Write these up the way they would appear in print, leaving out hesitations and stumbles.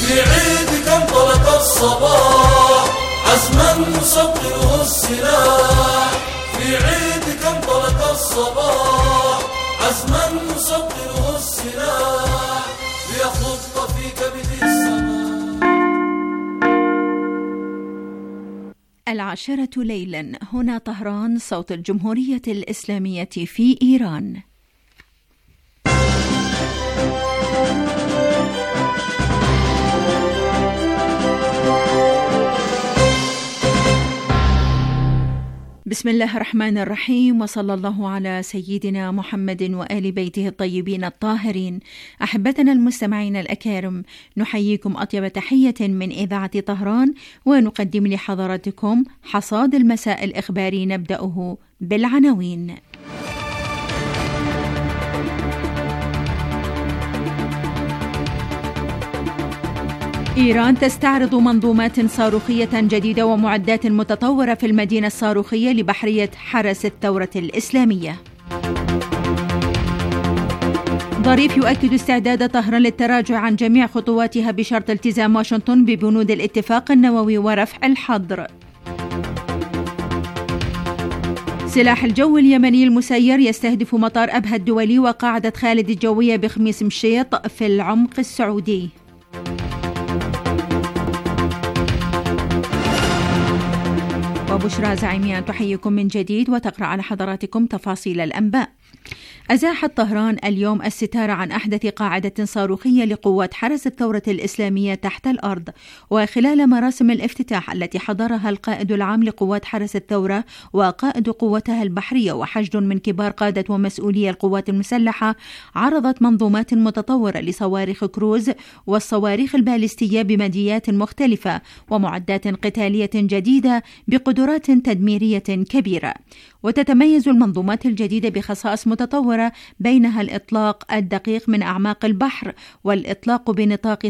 في عيدك انطلق الصباح عزما نصقله السلاح، في عيدك انطلق الصباح عزما نصقله السلاح ليخط في كبد السماء. 10 ليلا، هنا طهران، صوت الجمهورية الإسلامية في إيران. بسم الله الرحمن الرحيم، وصلى الله على سيدنا محمد وآل بيته الطيبين الطاهرين. أحبتنا المستمعين الأكارم، نحييكم أطيب تحية من إذاعة طهران، ونقدم لحضراتكم حصاد المساء الإخباري، نبدأه بالعناوين. إيران تستعرض منظومات صاروخية جديدة ومعدات متطورة في المدينة الصاروخية لبحرية حرس الثورة الإسلامية. ظريف يؤكد استعداد طهران للتراجع عن جميع خطواتها بشرط التزام واشنطن ببنود الاتفاق النووي ورفع الحظر. سلاح الجو اليمني المسير يستهدف مطار أبها الدولي وقاعدة خالد الجوية بخميس مشيط في العمق السعودي. وبشرى زعيميان تحييكم من جديد وتقرأ على حضراتكم تفاصيل الأنباء. أزاحت طهران اليوم الستار عن أحدث قاعدة صاروخية لقوات حرس الثورة الإسلامية تحت الأرض، وخلال مراسم الافتتاح التي حضرها القائد العام لقوات حرس الثورة وقائد قوتها البحرية وحشد من كبار قادة ومسؤولي القوات المسلحة، عرضت منظومات متطورة لصواريخ كروز والصواريخ البالستية بمديات مختلفة ومعدات قتالية جديدة بقدرات تدميرية كبيرة. وتتميز المنظومات الجديدة بخصائص متطورة، بينها الإطلاق الدقيق من أعماق البحر، والإطلاق بنطاق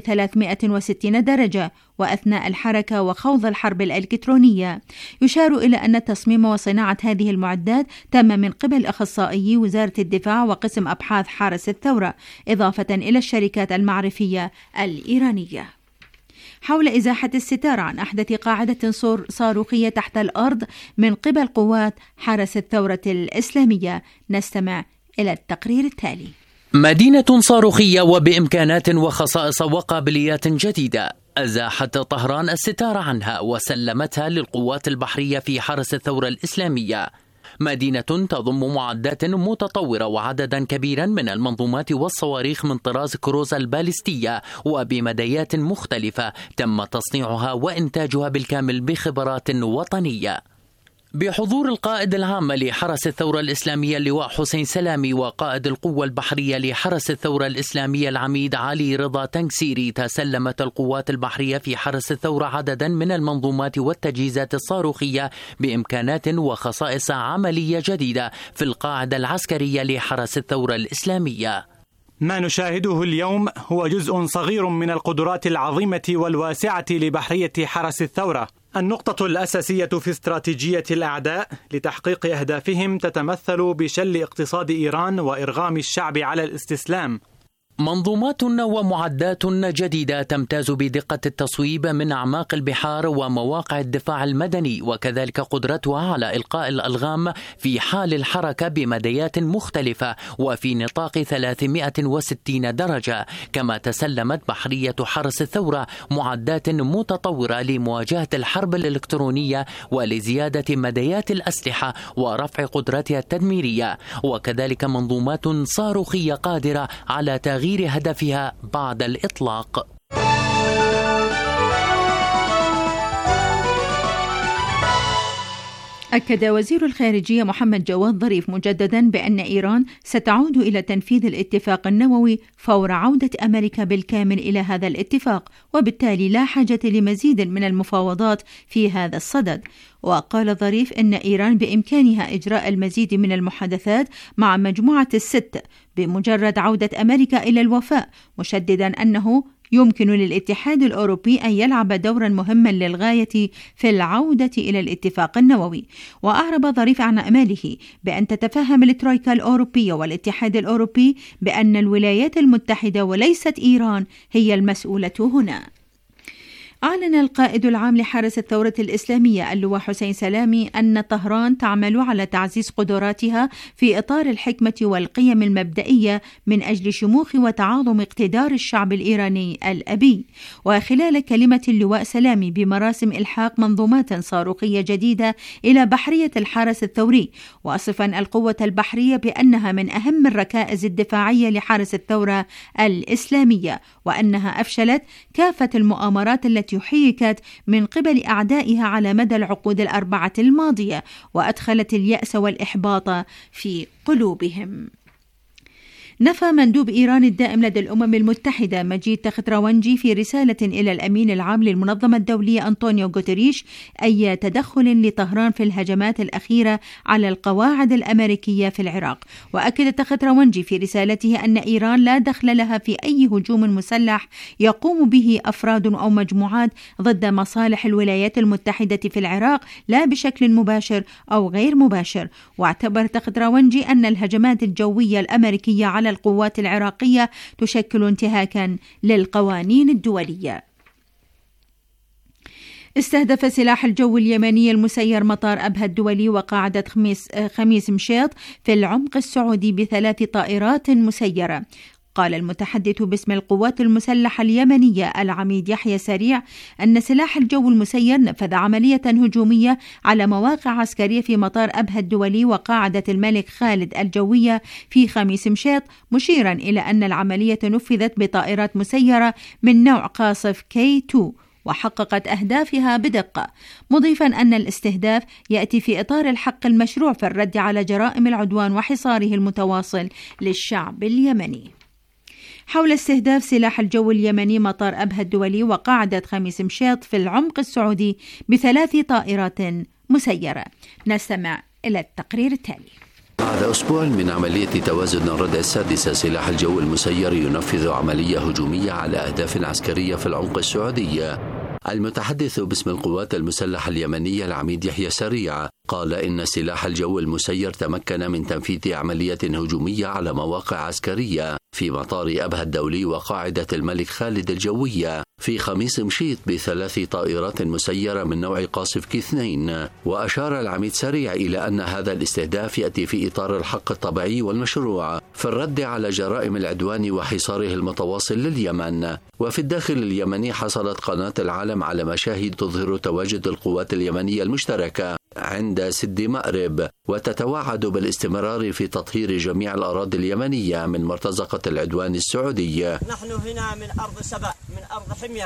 360 درجة، وأثناء الحركة وخوض الحرب الإلكترونية. يشار إلى أن التصميم وصناعة هذه المعدات تم من قبل أخصائيي وزارة الدفاع وقسم أبحاث حرس الثورة، إضافة إلى الشركات المعرفية الإيرانية. حول إزاحة الستار عن أحدث قاعدة صاروخية تحت الأرض من قبل قوات حرس الثورة الإسلامية، نستمع إلى التقرير التالي. مدينة صاروخية وبإمكانات وخصائص وقابليات جديدة، أزاحت طهران الستار عنها وسلمتها للقوات البحرية في حرس الثورة الإسلامية. مدينة تضم معدات متطورة وعددا كبيرا من المنظومات والصواريخ من طراز كروز البالستية وبمديات مختلفة تم تصنيعها وإنتاجها بالكامل بخبرات وطنية. بحضور القائد العام لحرس الثورة الإسلامية اللواء حسين سلامي وقائد القوة البحرية لحرس الثورة الإسلامية العميد علي رضا تنكسيري، تسلمت القوات البحرية في حرس الثورة عددا من المنظومات والتجهيزات الصاروخية بإمكانات وخصائص عملية جديدة في القاعدة العسكرية لحرس الثورة الإسلامية. ما نشاهده اليوم هو جزء صغير من القدرات العظيمة والواسعة لبحرية حرس الثورة. النقطة الأساسية في استراتيجية الأعداء لتحقيق أهدافهم تتمثل بشل اقتصاد إيران وإرغام الشعب على الاستسلام. منظومات ومعدات جديدة تمتاز بدقة التصويب من أعماق البحار ومواقع الدفاع المدني، وكذلك قدرتها على إلقاء الألغام في حال الحركة بمديات مختلفة وفي نطاق 360 درجة. كما تسلمت بحرية حرس الثورة معدات متطورة لمواجهة الحرب الإلكترونية ولزيادة مديات الأسلحة ورفع قدرتها التدميرية، وكذلك منظومات صاروخية قادرة على تغيير هدفها بعد الإطلاق. أكد وزير الخارجية محمد جواد ظريف مجددا بأن إيران ستعود إلى تنفيذ الاتفاق النووي فور عودة أمريكا بالكامل إلى هذا الاتفاق، وبالتالي لا حاجة لمزيد من المفاوضات في هذا الصدد. وقال ظريف إن إيران بإمكانها إجراء المزيد من المحادثات مع مجموعة الست بمجرد عودة أمريكا إلى الوفاء، مشددا أنه يمكن للاتحاد الأوروبي أن يلعب دورا مهما للغاية في العودة إلى الاتفاق النووي. وأعرب ظريف عن أمله بأن تتفهم الترويكا الأوروبية والاتحاد الأوروبي بأن الولايات المتحدة وليست إيران هي المسؤولة هنا. أعلن القائد العام لحرس الثورة الإسلامية اللواء حسين سلامي أن طهران تعمل على تعزيز قدراتها في إطار الحكمة والقيم المبدئية من أجل شموخ وتعاظم اقتدار الشعب الإيراني الأبي. وخلال كلمة اللواء سلامي بمراسم إلحاق منظومات صاروخية جديدة إلى بحرية الحرس الثوري، وصفا القوة البحرية بأنها من أهم الركائز الدفاعية لحرس الثورة الإسلامية، وأنها أفشلت كافة المؤامرات التي حيكت من قبل أعدائها على مدى العقود الأربعة الماضية، وأدخلت اليأس والإحباط في قلوبهم. نفى مندوب إيران الدائم لدى الأمم المتحدة مجيد تخت-راونجي في رسالة إلى الأمين العام للمنظمة الدولية أنطونيو غوتيريش أي تدخل لطهران في الهجمات الأخيرة على القواعد الأمريكية في العراق. وأكد تخت-راونجي في رسالته أن إيران لا دخل لها في أي هجوم مسلح يقوم به أفراد أو مجموعات ضد مصالح الولايات المتحدة في العراق، لا بشكل مباشر أو غير مباشر. واعتبر تخت-راونجي أن الهجمات الجوية الأمريكية على القوات العراقية تشكل انتهاكا للقوانين الدولية. استهدف سلاح الجو اليمني المسير مطار أبها الدولي وقاعدة خميس مشيط في العمق السعودي ب3 طائرات مسيرة. قال المتحدث باسم القوات المسلحة اليمنية العميد يحيى سريع أن سلاح الجو المسير نفذ عملية هجومية على مواقع عسكرية في مطار أبها الدولي وقاعدة الملك خالد الجوية في خميس مشيط، مشيرا إلى أن العملية نفذت بطائرات مسيرة من نوع قاصف K2 وحققت أهدافها بدقة، مضيفا أن الاستهداف يأتي في إطار الحق المشروع في الرد على جرائم العدوان وحصاره المتواصل للشعب اليمني. حول استهداف سلاح الجو اليمني مطار أبها الدولي وقاعدة خميس مشيط في العمق السعودي ب3 طائرات مسيرة، نستمع إلى التقرير التالي. بعد أسبوع من عملية توازن الردع السادسة، سلاح الجو المسير ينفذ عملية هجومية على أهداف عسكرية في العمق السعودي. المتحدث باسم القوات المسلحة اليمنية العميد يحيى سريع قال إن سلاح الجو المسير تمكن من تنفيذ عملية هجومية على مواقع عسكرية في مطار أبها الدولي وقاعدة الملك خالد الجوية في خميس مشيط ب3 طائرات مسيرة من نوع قاصف K2. وأشار العميد سريع إلى أن هذا الاستهداف يأتي في إطار الحق الطبيعي والمشروع في الرد على جرائم العدوان وحصاره المتواصل لليمن. وفي الداخل اليمني حصلت قناة العالم على مشاهد تظهر تواجد القوات اليمنية المشتركة عند سد مأرب، وتتوعد بالاستمرار في تطهير جميع الأراضي اليمنية من مرتزقة العدوان السعودي. نحن هنا من أرض سبأ، من أرض حمير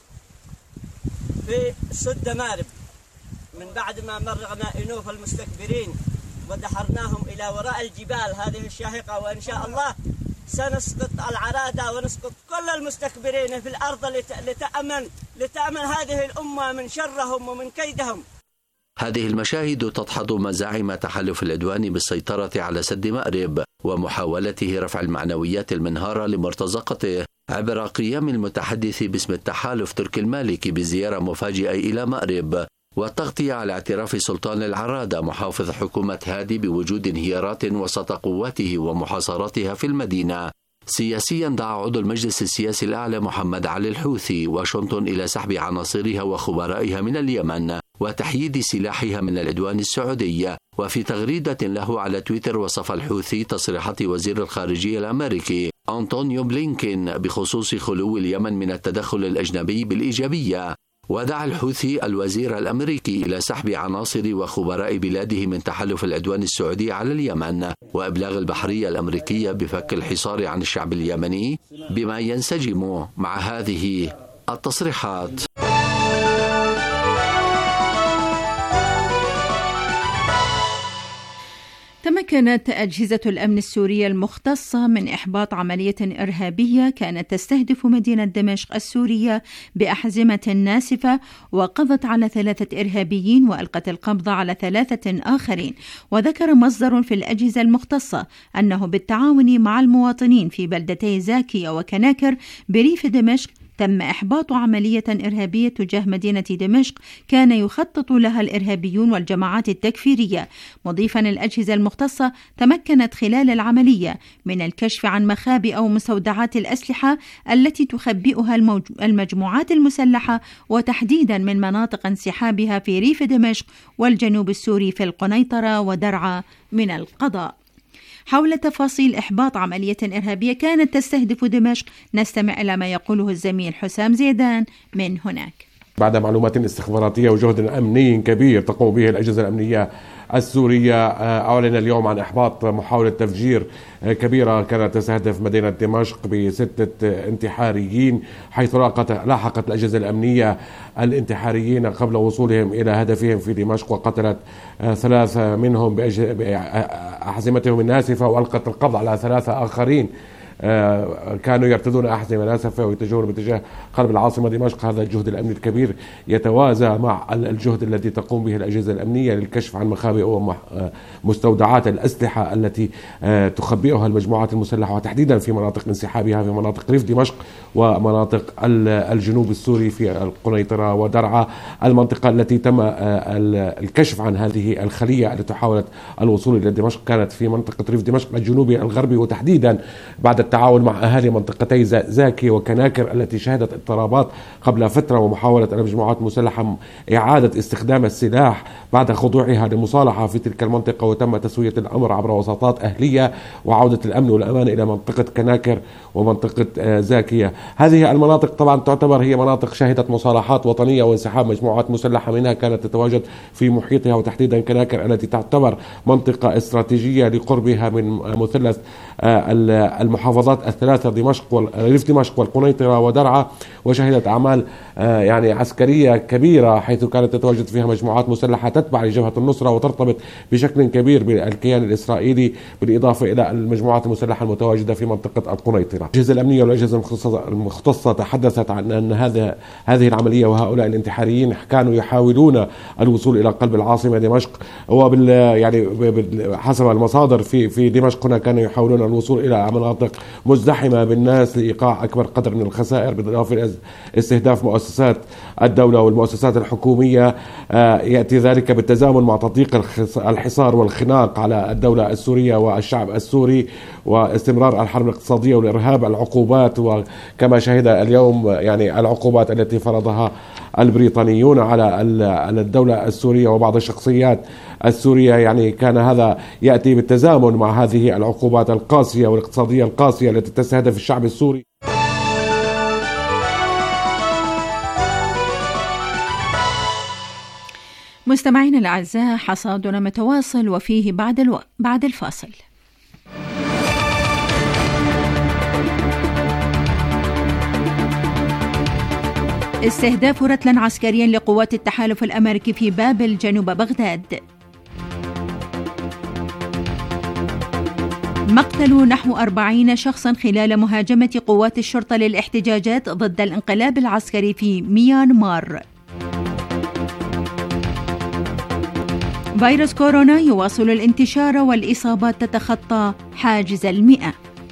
في سد مأرب، من بعد ما مرغنا إنوف المستكبرين ودحرناهم إلى وراء الجبال هذه الشاهقة، وإن شاء الله سنسقط العرادة ونسقط كل المستكبرين في الأرض لتأمن هذه الأمة من شرهم ومن كيدهم. هذه المشاهد تدحض مزاعم تحالف العدوان بالسيطرة على سد مأرب ومحاولته رفع المعنويات المنهارة لمرتزقته عبر قيام المتحدث باسم التحالف تركي المالكي بزيارة مفاجئة إلى مأرب والتغطية على اعتراف سلطان العرادة محافظ حكومة هادي بوجود انهيارات وسط قواته ومحاصراتها في المدينة. سياسيا دعا عضو المجلس السياسي الأعلى محمد علي الحوثي واشنطن إلى سحب عناصرها وخبرائها من اليمن وتحييد سلاحها من العدوان السعودي. وفي تغريدة له على تويتر وصف الحوثي تصريحات وزير الخارجية الأمريكي أنطونيو بلينكين بخصوص خلو اليمن من التدخل الأجنبي بالإيجابية، ودعا الحوثي الوزير الأمريكي إلى سحب عناصر وخبراء بلاده من تحالف العدوان السعودي على اليمن وإبلاغ البحرية الأمريكية بفك الحصار عن الشعب اليمني بما ينسجم مع هذه التصريحات. تمكنت أجهزة الأمن السورية المختصة من إحباط عملية إرهابية كانت تستهدف مدينة دمشق السورية بأحزمة ناسفة، وقضت على 3 إرهابيين وألقت القبض على 3 آخرين. وذكر مصدر في الأجهزة المختصة أنه بالتعاون مع المواطنين في بلدتي زاكية وكناكر بريف دمشق تم إحباط عملية إرهابية تجاه مدينة دمشق كان يخطط لها الإرهابيون والجماعات التكفيرية، مضيفا الأجهزة المختصة تمكنت خلال العملية من الكشف عن مخابئ أو مستودعات الأسلحة التي تخبئها المجموعات المسلحة، وتحديدا من مناطق انسحابها في ريف دمشق والجنوب السوري في القنيطرة ودرعا من القضاء. حول تفاصيل إحباط عملية إرهابية كانت تستهدف دمشق نستمع إلى ما يقوله الزميل حسام زيدان من هناك. بعد معلومات استخباراتية وجهد أمني كبير تقوم به الأجهزة الأمنية السورية، أعلن اليوم عن إحباط محاولة تفجير كبيرة كانت تستهدف مدينة دمشق ب6 انتحاريين، حيث لاحقت الأجهزة الأمنية الانتحاريين قبل وصولهم إلى هدفهم في دمشق، وقتلت 3 منهم بأحزمتهم الناسفة، وألقت القبض على 3 آخرين كانوا يرتدون أحزمة ناسفة ويتجهون باتجاه قلب العاصمة دمشق. هذا الجهد الأمني الكبير يتوازى مع الجهد الذي تقوم به الأجهزة الأمنية للكشف عن مخابئ ومستودعات الأسلحة التي تخبئها المجموعات المسلحة، وتحديدا في مناطق انسحابها في مناطق ريف دمشق ومناطق الجنوب السوري في القنيطرة ودرعا. المنطقة التي تم الكشف عن هذه الخلية التي حاولت الوصول إلى دمشق كانت في منطقة ريف دمشق الجنوبي الغربي، وتحديدا بعد التعاون مع أهالي منطقتي زاكي وكناكر التي شهدت اضطرابات قبل فترة، ومحاولة المجموعات المسلحة إعادة استخدام السلاح بعد خضوعها لمصالحة في تلك المنطقة، وتم تسوية الأمر عبر وساطات أهلية وعودة الأمن والأمان إلى منطقة كناكر ومنطقة زاكية. هذه المناطق طبعا تعتبر هي مناطق شهدت مصالحات وطنية وانسحاب مجموعات مسلحة منها كانت تتواجد في محيطها، وتحديدا كناكر التي تعتبر منطقة استراتيجية لقربها من مثلث المحافظات الثلاثة ريف دمشق والقنيطرة ودرعا، وشهدت أعمال يعني عسكرية كبيرة حيث كانت تتواجد فيها مجموعات مسلحة تتبع لجبهة النصرة وترتبط بشكل كبير بالكيان الإسرائيلي، بالإضافة إلى المجموعات المسلحة المتواجدة في منطقة القنيطرة. الأجهزة الأمنية والأجهزة المختصة تحدثت عن أن هذه العملية وهؤلاء الانتحاريين كانوا يحاولون الوصول إلى قلب العاصمة دمشق، يعني حسب المصادر في دمشق هنا كانوا يحاولون الوصول إلى مناطق مزدحمة بالناس لإيقاع أكبر قدر من الخسائر، بالإضافة إلى استهداف مؤسسات الدولة والمؤسسات الحكومية. يأتي ذلك بالتزامن مع تطبيق الحصار والخناق على الدولة السورية والشعب السوري، واستمرار الحرب الاقتصادية والإرهاب، العقوبات، وكما شهد اليوم يعني العقوبات التي فرضها البريطانيون على الدولة السورية وبعض الشخصيات السورية. يعني كان هذا يأتي بالتزامن مع هذه العقوبات القاسية والاقتصادية القاسية التي تستهدف الشعب السوري. مستمعينا الأعزاء، حصادنا متواصل وفيه بعد الفاصل. استهداف رتل عسكري لقوات التحالف الأمريكي في بابل جنوب بغداد. مقتل نحو 40 شخصا خلال مهاجمة قوات الشرطة للاحتجاجات ضد الانقلاب العسكري في ميانمار. فيروس كورونا يواصل الانتشار والإصابات تتخطى حاجز 100.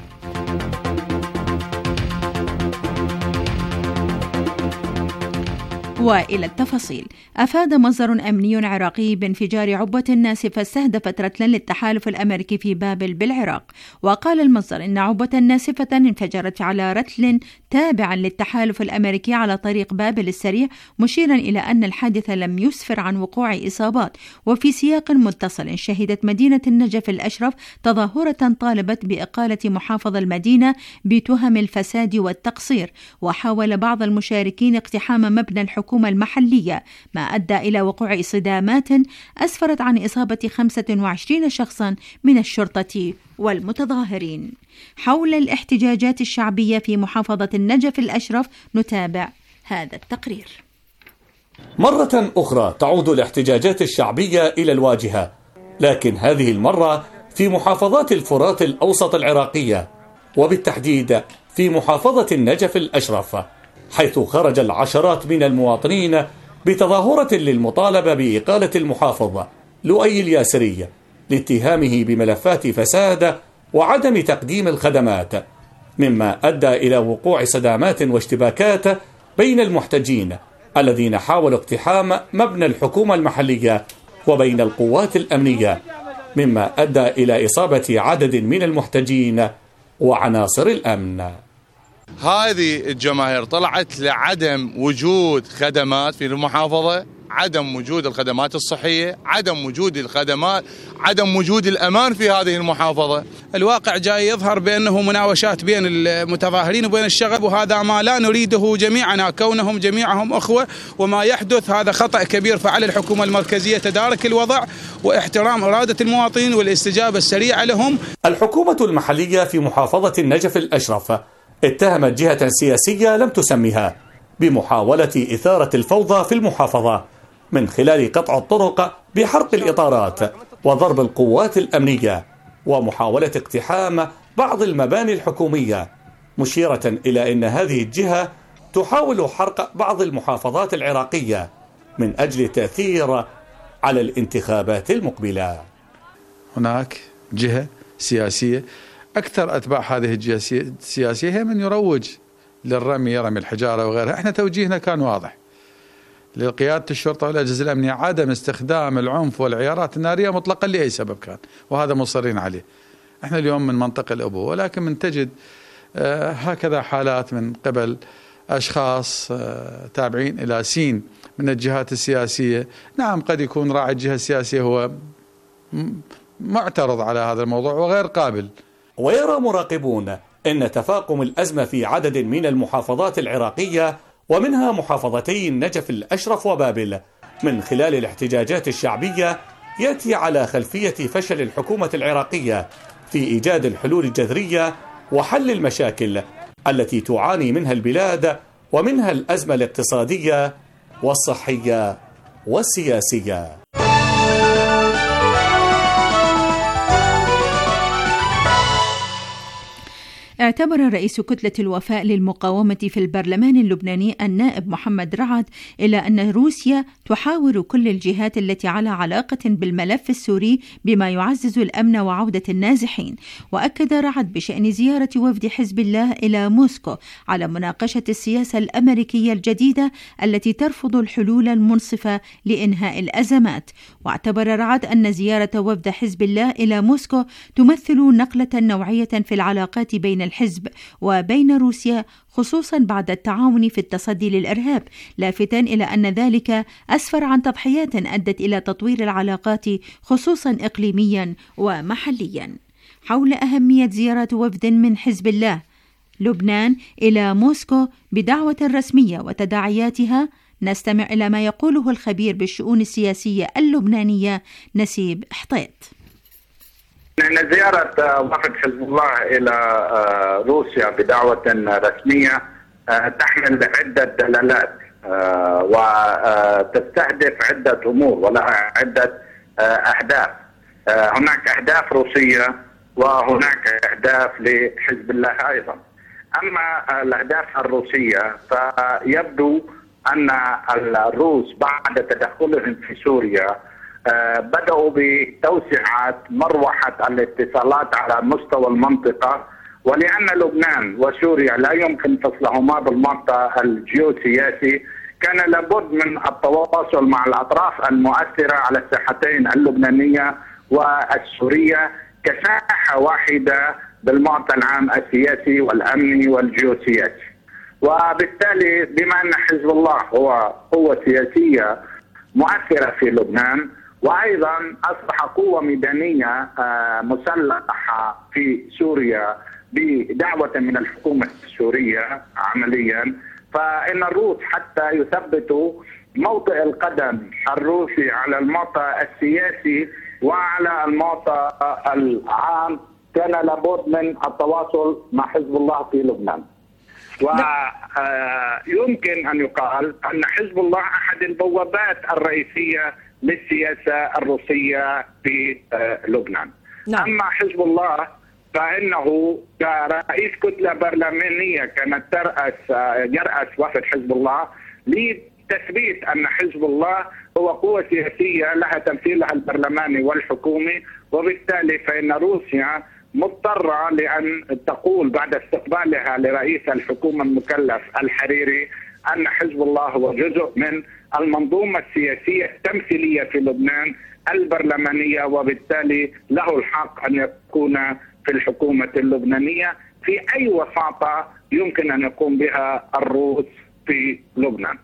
وإلى التفاصيل. أفاد مصدر أمني عراقي بانفجار عبوة ناسفة استهدفت رتلا للتحالف الأمريكي في بابل بالعراق. وقال المصدر إن عبوة ناسفة انفجرت على رتل تابع للتحالف الأمريكي على طريق بابل السريع، مشيرا إلى أن الحادث لم يسفر عن وقوع إصابات. وفي سياق متصل، شهدت مدينة النجف الأشرف تظاهرة طالبت بإقالة محافظ المدينة بتهم الفساد والتقصير، وحاول بعض المشاركين اقتحام مبنى الحكومة المحلية، ما أدى إلى وقوع صدامات أسفرت عن إصابة 25 شخصا من الشرطة والمتظاهرين. حول الاحتجاجات الشعبية في محافظة النجف الأشرف نتابع هذا التقرير. مرة أخرى تعود الاحتجاجات الشعبية إلى الواجهة، لكن هذه المرة في محافظات الفرات الأوسط العراقية، وبالتحديد في محافظة النجف الأشرف، حيث خرج العشرات من المواطنين بتظاهرة للمطالبة بإقالة المحافظ لؤي الياسري لاتهامه بملفات فساد وعدم تقديم الخدمات. مما أدى إلى وقوع صدامات واشتباكات بين المحتجين الذين حاولوا اقتحام مبنى الحكومة المحلية وبين القوات الأمنية، مما أدى إلى إصابة عدد من المحتجين وعناصر الأمن. هذه الجماهير طلعت لعدم وجود خدمات في المحافظة، عدم وجود الخدمات الصحية، عدم وجود الخدمات، عدم وجود الأمان في هذه المحافظة. الواقع جاي يظهر بأنه مناوشات بين المتظاهرين وبين الشغب، وهذا ما لا نريده جميعنا كونهم جميعهم أخوة، وما يحدث هذا خطأ كبير. فعلى الحكومة المركزية تدارك الوضع واحترام إرادة المواطنين والاستجابة السريعة لهم. الحكومة المحلية في محافظة النجف الأشرف اتهمت جهة سياسية لم تسمها بمحاولة إثارة الفوضى في المحافظة من خلال قطع الطرق بحرق الإطارات وضرب القوات الأمنية ومحاولة اقتحام بعض المباني الحكومية، مشيرة إلى أن هذه الجهة تحاول حرق بعض المحافظات العراقية من أجل التأثير على الانتخابات المقبلة. هناك جهة سياسية أكثر أتباع هذه الجهة السياسية هي من يروج للرمي، رمي الحجارة وغيرها. احنا توجيهنا كان واضح لقيادة الشرطة والأجهزة الأمنية عدم استخدام العنف والعيارات النارية مطلقا لأي سبب كان، وهذا مصرين عليه. احنا اليوم من منطقة الأبوة، ولكن من تجد هكذا حالات من قبل أشخاص تابعين إلى سين من الجهات السياسية. نعم قد يكون راعي الجهة السياسية هو معترض على هذا الموضوع وغير قابل. ويرى مراقبون أن تفاقم الأزمة في عدد من المحافظات العراقية ومنها محافظتي النجف الأشرف وبابل من خلال الاحتجاجات الشعبية يأتي على خلفية فشل الحكومة العراقية في إيجاد الحلول الجذرية وحل المشاكل التي تعاني منها البلاد، ومنها الأزمة الاقتصادية والصحية والسياسية. اعتبر رئيس كتلة الوفاء للمقاومة في البرلمان اللبناني النائب محمد رعد إلى أن روسيا تحاور كل الجهات التي على علاقة بالملف السوري بما يعزز الأمن وعودة النازحين. وأكد رعد بشأن زيارة وفد حزب الله إلى موسكو على مناقشة السياسة الأمريكية الجديدة التي ترفض الحلول المنصفة لإنهاء الأزمات. واعتبر رعد أن زيارة وفد حزب الله إلى موسكو تمثل نقلة نوعية في العلاقات بين الحزب وبين روسيا، خصوصا بعد التعاون في التصدي للإرهاب، لافتا إلى أن ذلك أسفر عن تضحيات أدت إلى تطوير العلاقات خصوصا إقليميا ومحليا. حول أهمية زيارة وفد من حزب الله لبنان إلى موسكو بدعوة رسمية وتداعياتها، نستمع إلى ما يقوله الخبير بالشؤون السياسية اللبنانية نسيب حطيط. إن زيارة وفد حزب الله إلى روسيا بدعوة رسمية تحمل عدة دلالات وتستهدف عدة أمور ولها عدة أهداف. هناك أهداف روسية وهناك أهداف لحزب الله أيضا. أما الأهداف الروسية فيبدو أن الروس بعد تدخلهم في سوريا بدأوا بتوسعة مروحة الاتصالات على مستوى المنطقة، ولأن لبنان وسوريا لا يمكن فصلهما بالمنطقة الجيوسياسي كان لابد من التواصل مع الأطراف المؤثرة على الساحتين اللبنانية والسورية كساحة واحدة بالمعطى العام السياسي والأمني والجيوسياسي. وبالتالي بما أن حزب الله هو قوة سياسية مؤثرة في لبنان وأيضا أصبح قوة ميدانية مسلحة في سوريا بدعوة من الحكومة السورية عمليا، فإن الروس حتى يثبتوا موطئ القدم الروسي على الموطئ السياسي وعلى الموطئ العام كان لابد من التواصل مع حزب الله في لبنان. ويمكن أن يقال أن حزب الله أحد البوابات الرئيسية للسياسة الروسية في لبنان. أما حزب الله فإنه كرئيس كتلة برلمانية كانت يرأس وفد حزب الله لتثبيت أن حزب الله هو قوة سياسية لها تمثيلها البرلماني والحكومي، وبالتالي فإن روسيا مضطرة لأن تقول بعد استقبالها لرئيس الحكومة المكلف الحريري أن حزب الله هو جزء من المنظومة السياسية التمثيلية في لبنان البرلمانية، وبالتالي له الحق أن يكون في الحكومة اللبنانية في أي وساطة يمكن أن يقوم بها الروس في لبنان.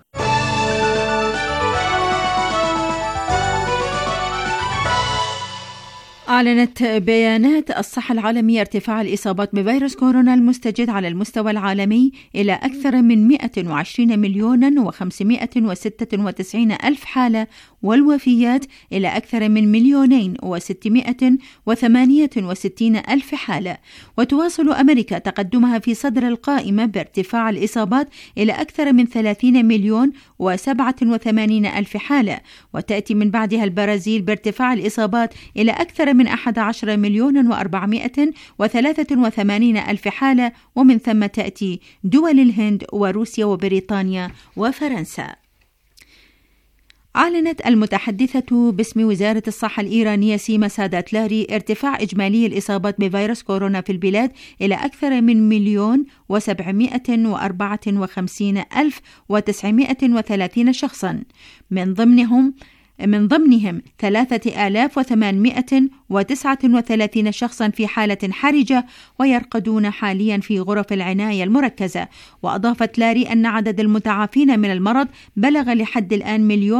أعلنت بيانات الصحة العالمية ارتفاع الإصابات بفيروس كورونا المستجد على المستوى العالمي إلى أكثر من 120,596,000 حالة، والوفيات إلى أكثر من 2,668,000 حالة. وتواصل أمريكا تقدمها في صدر القائمة بارتفاع الإصابات إلى أكثر من 30,087,000 حالة، وتأتي من بعدها البرازيل بارتفاع الإصابات إلى أكثر من 11,483,000 حالة، ومن ثم تأتي دول الهند وروسيا وبريطانيا وفرنسا. أعلنت المتحدثة باسم وزارة الصحة الإيرانية سيما ساداتلاري ارتفاع إجمالي الإصابات بفيروس كورونا في البلاد إلى أكثر من 1,754,930 شخصا، من ضمنهم 3,839 شخصا في حالة حرجة ويرقدون حاليا في غرف العناية المركزة. وأضافت لاري أن عدد المتعافين من المرض بلغ لحد الآن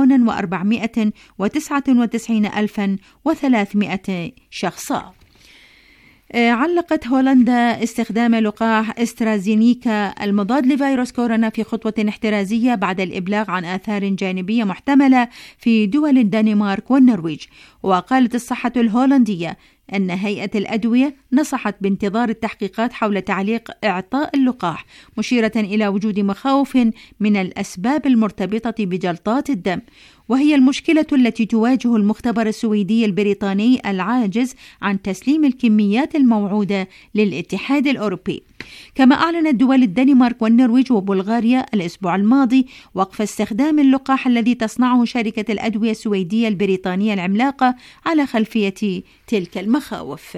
1,499,300 شخصا. علقت هولندا استخدام لقاح استرازينيكا المضاد لفيروس كورونا في خطوة احترازية بعد الإبلاغ عن آثار جانبية محتملة في دول الدنمارك والنرويج. وقالت الصحة الهولندية أن هيئة الأدوية نصحت بانتظار التحقيقات حول تعليق إعطاء اللقاح، مشيرة إلى وجود مخاوف من الأسباب المرتبطة بجلطات الدم، وهي المشكلة التي تواجه المختبر السويدي البريطاني العاجز عن تسليم الكميات الموعودة للاتحاد الأوروبي. كما أعلنت دول الدنمارك والنرويج وبلغاريا الأسبوع الماضي وقف استخدام اللقاح الذي تصنعه شركة الأدوية السويدية البريطانية العملاقة على خلفية تلك المخاوف.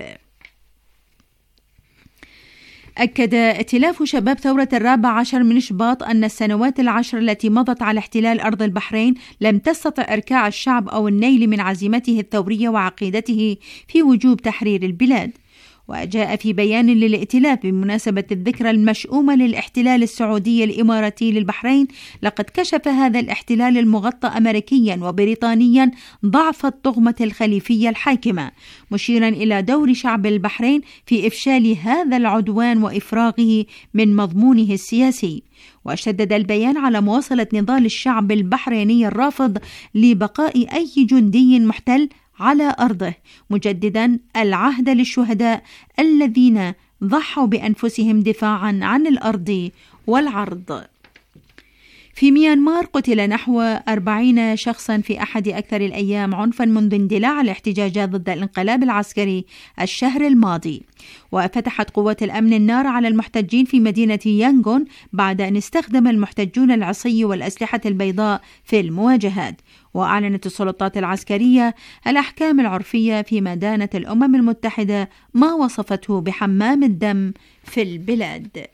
أكد ائتلاف شباب ثورة 14 من شباط أن السنوات العشر التي مضت على احتلال أرض البحرين لم تستطع إركاع الشعب أو النيل من عزيمته الثورية وعقيدته في وجوب تحرير البلاد. وجاء في بيان للائتلاف بمناسبة الذكرى المشؤومة للاحتلال السعودي الإماراتي للبحرين: لقد كشف هذا الاحتلال المغطى أمريكيا وبريطانيا ضعف الطغمة الخليفية الحاكمة، مشيرا إلى دور شعب البحرين في إفشال هذا العدوان وإفراغه من مضمونه السياسي. وشدد البيان على مواصلة نضال الشعب البحريني الرافض لبقاء أي جندي محتل على أرضه، مجددا العهد للشهداء الذين ضحوا بأنفسهم دفاعا عن الأرض والعرض. في ميانمار قتل نحو 40 شخصا في أحد أكثر الأيام عنفا منذ اندلاع الاحتجاجات ضد الانقلاب العسكري الشهر الماضي. وفتحت قوات الأمن النار على المحتجين في مدينة يانغون بعد أن استخدم المحتجون العصي والأسلحة البيضاء في المواجهات. وأعلنت السلطات العسكرية الأحكام العرفية فيما دانت الأمم المتحدة ما وصفته بحمام الدم في البلاد.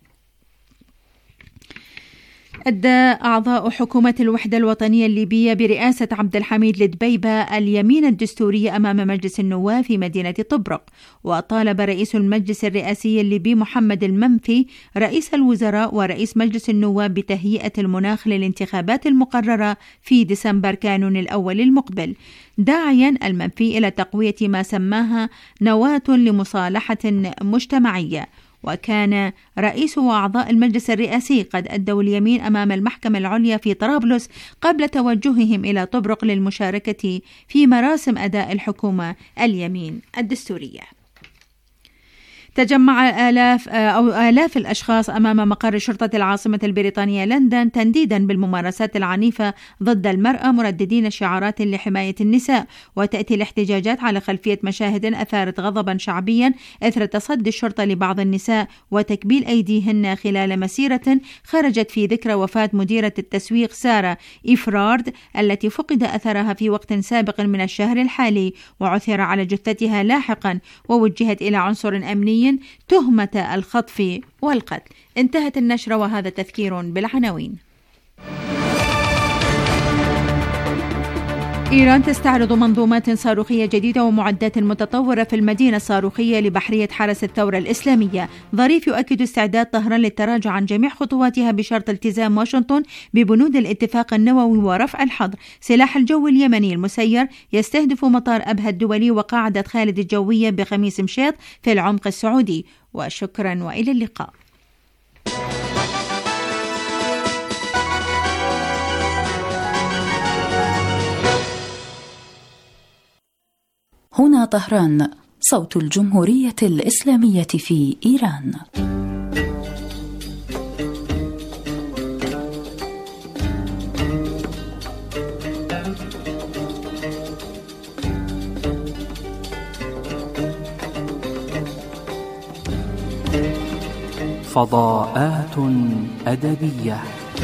أدى أعضاء حكومة الوحدة الوطنية الليبية برئاسة عبد الحميد الدبيبة اليمين الدستوري أمام مجلس النواب في مدينة طبرق. وطالب رئيس المجلس الرئاسي الليبي محمد المنفي رئيس الوزراء ورئيس مجلس النواب بتهيئة المناخ للانتخابات المقررة في ديسمبر كانون الأول المقبل، داعيا المنفي إلى تقوية ما سماها نواة لمصالحة مجتمعية. وكان رئيس وأعضاء المجلس الرئاسي قد أدوا اليمين أمام المحكمة العليا في طرابلس قبل توجههم إلى طبرق للمشاركة في مراسم أداء الحكومة اليمين الدستورية. تجمع آلاف الأشخاص أمام مقر شرطة العاصمة البريطانية لندن تنديدا بالممارسات العنيفة ضد المرأة، مرددين شعارات لحماية النساء. وتأتي الاحتجاجات على خلفية مشاهد أثارت غضبا شعبيا إثر تصدي الشرطة لبعض النساء وتكبيل أيديهن خلال مسيرة خرجت في ذكرى وفاة مديرة التسويق سارة إيفرارد التي فقد أثرها في وقت سابق من الشهر الحالي، وعثر على جثتها لاحقا ووجهت إلى عنصر أمني تهمة الخطف والقتل. انتهت النشرة وهذا تذكير بالعناوين. إيران تستعرض منظومات صاروخية جديدة ومعدات متطورة في المدينة الصاروخية لبحرية حرس الثورة الإسلامية. ظريف يؤكد استعداد طهران للتراجع عن جميع خطواتها بشرط التزام واشنطن ببنود الاتفاق النووي ورفع الحظر. سلاح الجو اليمني المسير يستهدف مطار أبها الدولي وقاعدة خالد الجوية بخميس مشيط في العمق السعودي. وشكرا وإلى اللقاء. هنا طهران، صوت الجمهورية الإسلامية في إيران. فضاءات أدبية.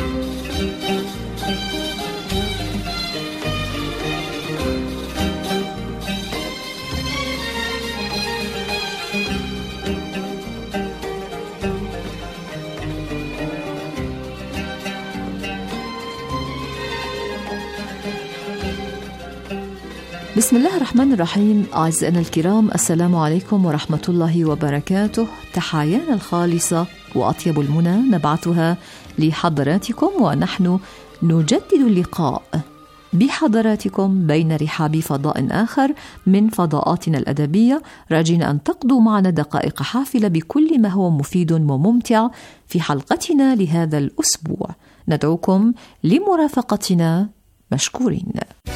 بسم الله الرحمن الرحيم. أعزائنا الكرام، السلام عليكم ورحمة الله وبركاته. تحايانا الخالصة وأطيب المنى نبعثها لحضراتكم، ونحن نجدد اللقاء بحضراتكم بين رحاب فضاء آخر من فضاءاتنا الأدبية، راجين أن تقضوا معنا دقائق حافلة بكل ما هو مفيد وممتع في حلقتنا لهذا الأسبوع. ندعوكم لمرافقتنا مشكورين.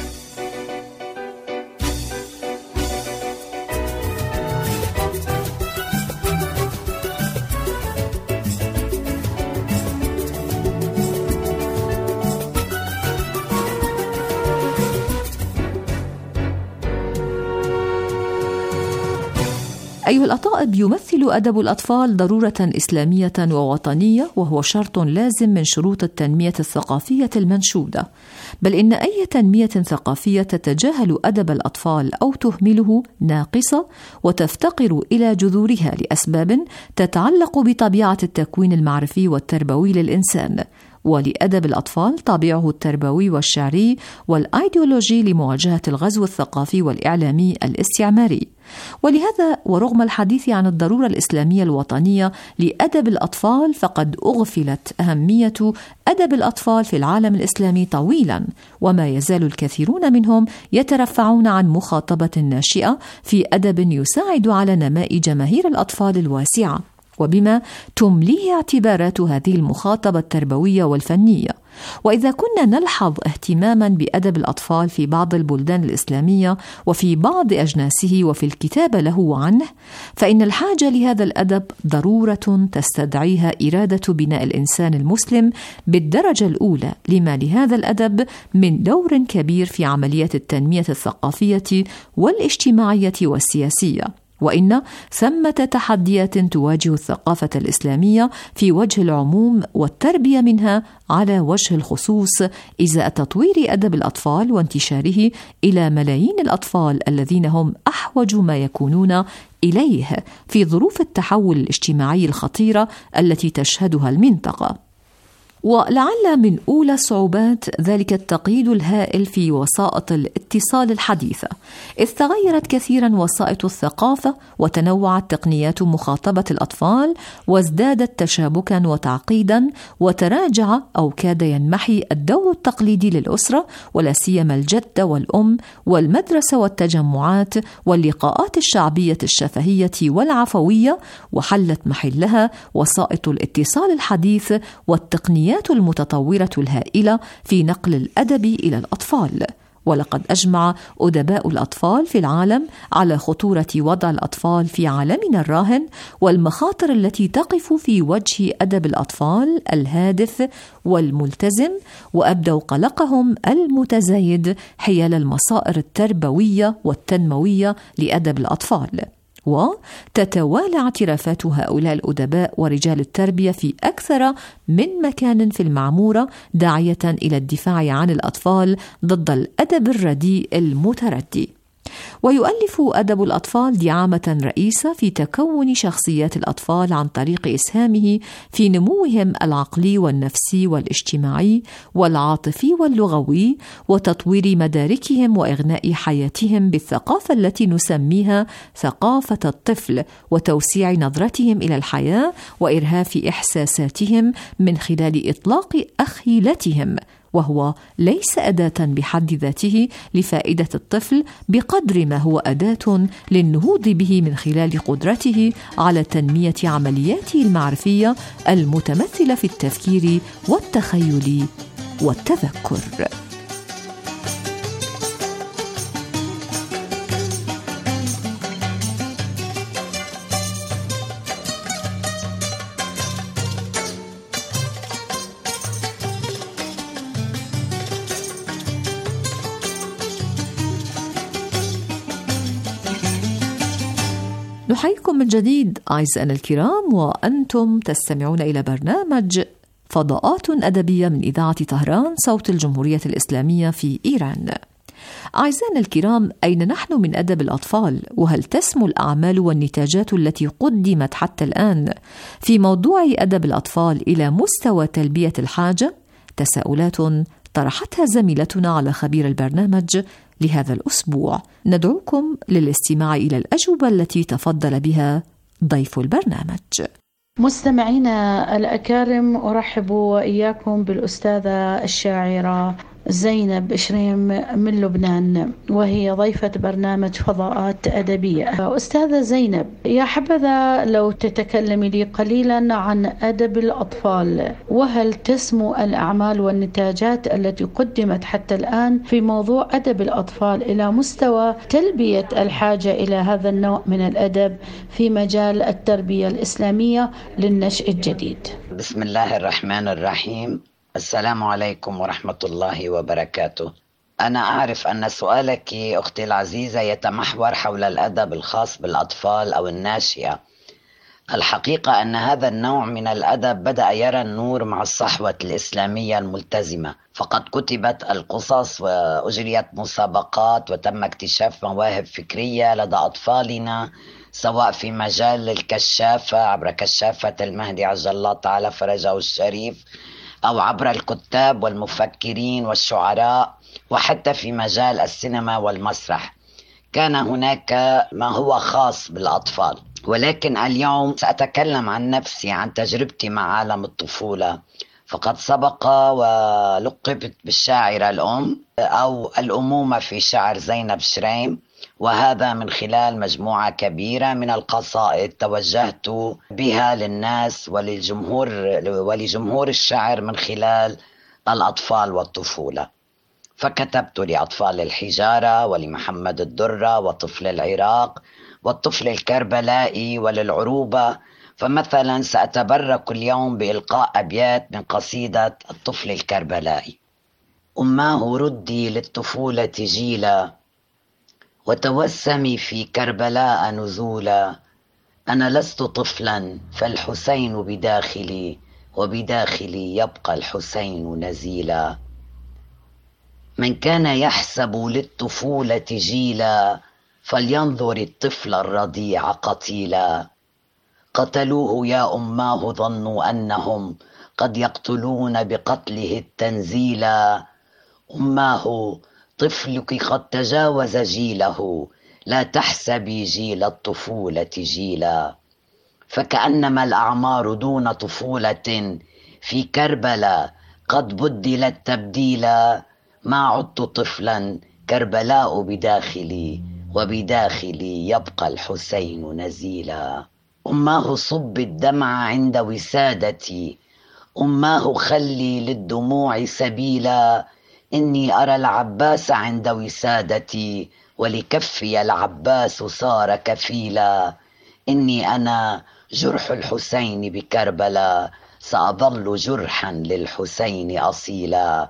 أيها الأطائب، يمثل أدب الأطفال ضرورة إسلامية ووطنية، وهو شرط لازم من شروط التنمية الثقافية المنشودة. بل إن أي تنمية ثقافية تتجاهل أدب الأطفال أو تهمله ناقصة وتفتقر إلى جذورها لأسباب تتعلق بطبيعة التكوين المعرفي والتربوي للإنسان. ولأدب الأطفال طابعه التربوي والشعري والأيديولوجي لمواجهة الغزو الثقافي والإعلامي الاستعماري. ولهذا ورغم الحديث عن الضرورة الإسلامية الوطنية لأدب الأطفال، فقد أغفلت أهمية أدب الأطفال في العالم الإسلامي طويلا، وما يزال الكثيرون منهم يترفعون عن مخاطبة ناشئة في أدب يساعد على نماء جماهير الأطفال الواسعة، وبما تمليه اعتبارات هذه المخاطبة التربوية والفنية. وإذا كنا نلحظ اهتماما بأدب الأطفال في بعض البلدان الإسلامية وفي بعض أجناسه وفي الكتاب له عنه، فإن الحاجة لهذا الأدب ضرورة تستدعيها إرادة بناء الإنسان المسلم بالدرجة الأولى، لما لهذا الأدب من دور كبير في عملية التنمية الثقافية والاجتماعية والسياسية. وإن ثمة تحديات تواجه الثقافة الإسلامية في وجه العموم والتربية منها على وجه الخصوص إزاء تطوير أدب الأطفال وانتشاره إلى ملايين الأطفال الذين هم أحوج ما يكونون إليه في ظروف التحول الاجتماعي الخطيرة التي تشهدها المنطقة. ولعل من أولى صعوبات ذلك التقييد الهائل في وسائط الاتصال الحديثة، إذ تغيرت كثيرا وسائط الثقافة وتنوعت تقنيات مخاطبة الأطفال وازدادت تشابكا وتعقيدا، وتراجع أو كاد ينمحي الدور التقليدي للأسرة ولا سيما الجدة والأم والمدرسة والتجمعات واللقاءات الشعبية الشفهية والعفوية، وحلت محلها وسائط الاتصال الحديث والتقنيات المتطورة الهائلة في نقل الأدب إلى الأطفال. ولقد أجمع أدباء الأطفال في العالم على خطورة وضع الأطفال في عالمنا الراهن والمخاطر التي تقف في وجه أدب الأطفال الهادف والملتزم، وأبدوا قلقهم المتزايد حيال المصائر التربوية والتنموية لأدب الأطفال. وتتوالى اعترافات هؤلاء الأدباء ورجال التربية في أكثر من مكان في المعمورة داعية إلى الدفاع عن الأطفال ضد الأدب الرديء المتردي. ويؤلف أدب الأطفال دعامة رئيسة في تكون شخصيات الأطفال عن طريق إسهامه في نموهم العقلي والنفسي والاجتماعي والعاطفي واللغوي، وتطوير مداركهم وإغناء حياتهم بالثقافة التي نسميها ثقافة الطفل، وتوسيع نظرتهم إلى الحياة وإرهاف إحساساتهم من خلال إطلاق أخيلتهم، وهو ليس أداة بحد ذاته لفائدة الطفل بقدر ما هو أداة للنهوض به من خلال قدرته على تنمية عملياته المعرفية المتمثلة في التفكير والتخيل والتذكر. نحييكم من جديد أعزائنا الكرام، وأنتم تستمعون إلى برنامج فضاءات أدبية من إذاعة طهران صوت الجمهورية الإسلامية في إيران. أعزائنا الكرام، أين نحن من أدب الأطفال؟ وهل تسمو الأعمال والنتاجات التي قدمت حتى الآن في موضوع أدب الأطفال إلى مستوى تلبية الحاجة؟ تساؤلات طرحتها زميلتنا على خبير البرنامج لهذا الأسبوع. ندعوكم للاستماع إلى الأجوبة التي تفضل بها ضيف البرنامج. مستمعينا الأكارم، أرحب وإياكم بالأستاذة الشاعرة زينب شريم من لبنان، وهي ضيفة برنامج فضاءات أدبية. أستاذة زينب، يا حبذا لو تتكلمي لي قليلا عن أدب الأطفال، وهل تسمو الأعمال والنتاجات التي قدمت حتى الآن في موضوع أدب الأطفال إلى مستوى تلبية الحاجة إلى هذا النوع من الأدب في مجال التربية الإسلامية للنشء الجديد؟ بسم الله الرحمن الرحيم. السلام عليكم ورحمة الله وبركاته. أنا أعرف أن سؤالك أختي العزيزة يتمحور حول الأدب الخاص بالأطفال أو الناشئة. الحقيقة أن هذا النوع من الأدب بدأ يرى النور مع الصحوة الإسلامية الملتزمة، فقد كتبت القصص وأجريت مسابقات وتم اكتشاف مواهب فكرية لدى أطفالنا، سواء في مجال الكشافة عبر كشافة المهدي عجل الله تعالى فرجه الشريف، أو عبر الكتاب والمفكرين والشعراء، وحتى في مجال السينما والمسرح. كان هناك ما هو خاص بالأطفال، ولكن اليوم سأتكلم عن نفسي، عن تجربتي مع عالم الطفولة. فقد سبق ولقبت بالشاعرة الأم أو الأمومة في شعر زينب شريم، وهذا من خلال مجموعة كبيرة من القصائد توجهت بها للناس ولجمهور الشعر من خلال الأطفال والطفولة. فكتبت لأطفال الحجارة ولمحمد الدرة وطفل العراق والطفل الكربلائي وللعروبة. فمثلا سأتبرك اليوم بإلقاء أبيات من قصيدة الطفل الكربلائي: أماه ردي للطفولة جيلا، وتوسمي في كربلاء نزولا. أنا لست طفلا فالحسين بداخلي، وبداخلي يبقى الحسين نزيلا. من كان يحسب للطفولة جيلا، فلينظر الطفل الرضيع قتيلا. قتلوه يا أماه ظنوا أنهم قد يقتلون بقتله التنزيلا. أماه طفلك قد تجاوز جيله، لا تحسبي جيل الطفولة جيلا. فكأنما الأعمار دون طفولة في كربلاء قد بدلت تبديلا. ما عدت طفلا كربلاء بداخلي، وبداخلي يبقى الحسين نزيلا. أماه صب الدمع عند وسادتي، أماه خلي للدموع سبيلا. إني أرى العباس عند وسادتي ولكفي العباس صار كفيلا. إني أنا جرح الحسين بكربلاء سأظل جرحا للحسين أصيلا.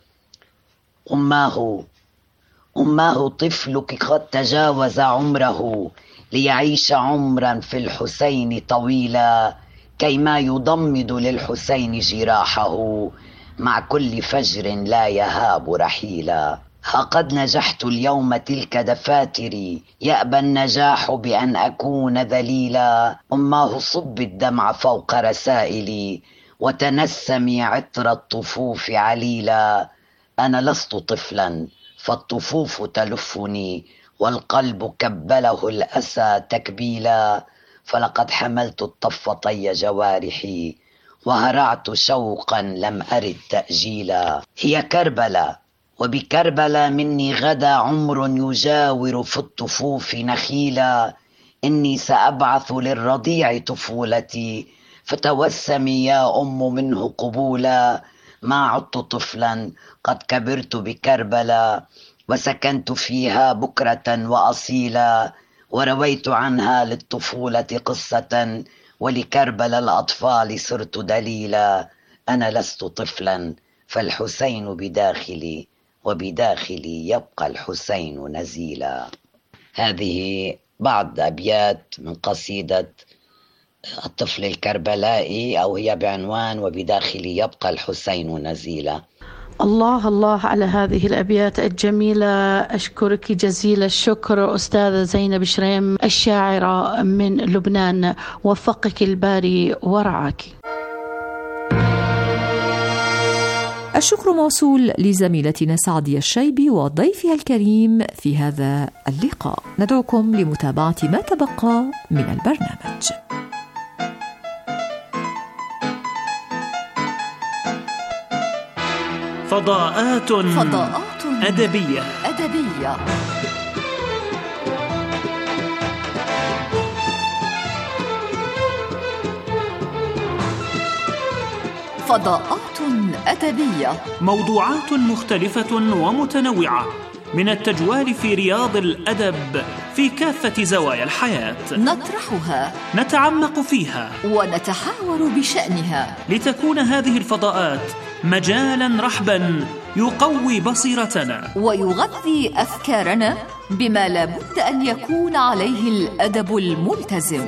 أماه طفلك قد تجاوز عمره ليعيش عمرا في الحسين طويلا، كيما يضمد للحسين جراحه مع كل فجر لا يهاب رحيلا. قد نجحت اليوم تلك دفاتري، يأبى النجاح بأن أكون ذليلا. أماه صب الدمع فوق رسائلي وتنسمي عطر الطفوف عليلا. أنا لست طفلا فالطفوف تلفني والقلب كبله الأسى تكبيلا. فلقد حملت الطف طي جوارحي وهرعت شوقا لم أرد تأجيلا. هي كربلاء وبكربلاء مني غدا عمر يجاور في الطفوف نخيلا. إني سأبعث للرضيع طفولتي فتوسمي يا أم منه قبولا. ما عدت طفلا قد كبرت بكربلاء وسكنت فيها بكرة وأصيلا. ورويت عنها للطفولة قصة ولكربلاء الأطفال صرت دليلا. أنا لست طفلا فالحسين بداخلي وبداخلي يبقى الحسين نزيلا. هذه بعض أبيات من قصيدة الطفل الكربلائي، أو هي بعنوان وبداخلي يبقى الحسين نزيلا. الله الله على هذه الأبيات الجميلة. أشكرك جزيل الشكر أستاذة زينب شريم الشاعرة من لبنان، وفقك الباري ورعاك. الشكر موصول لزميلتنا سعدية الشيبي وضيفها الكريم في هذا اللقاء. ندعوكم لمتابعة ما تبقى من البرنامج. فضاءات أدبية. فضاءات أدبية، موضوعات مختلفة ومتنوعة من التجوال في رياض الأدب في كافة زوايا الحياة، نطرحها، نتعمق فيها، ونتحاور بشأنها، لتكون هذه الفضاءات مجالا رحبا يقوي بصيرتنا ويغذي أفكارنا بما لابد أن يكون عليه الأدب الملتزم.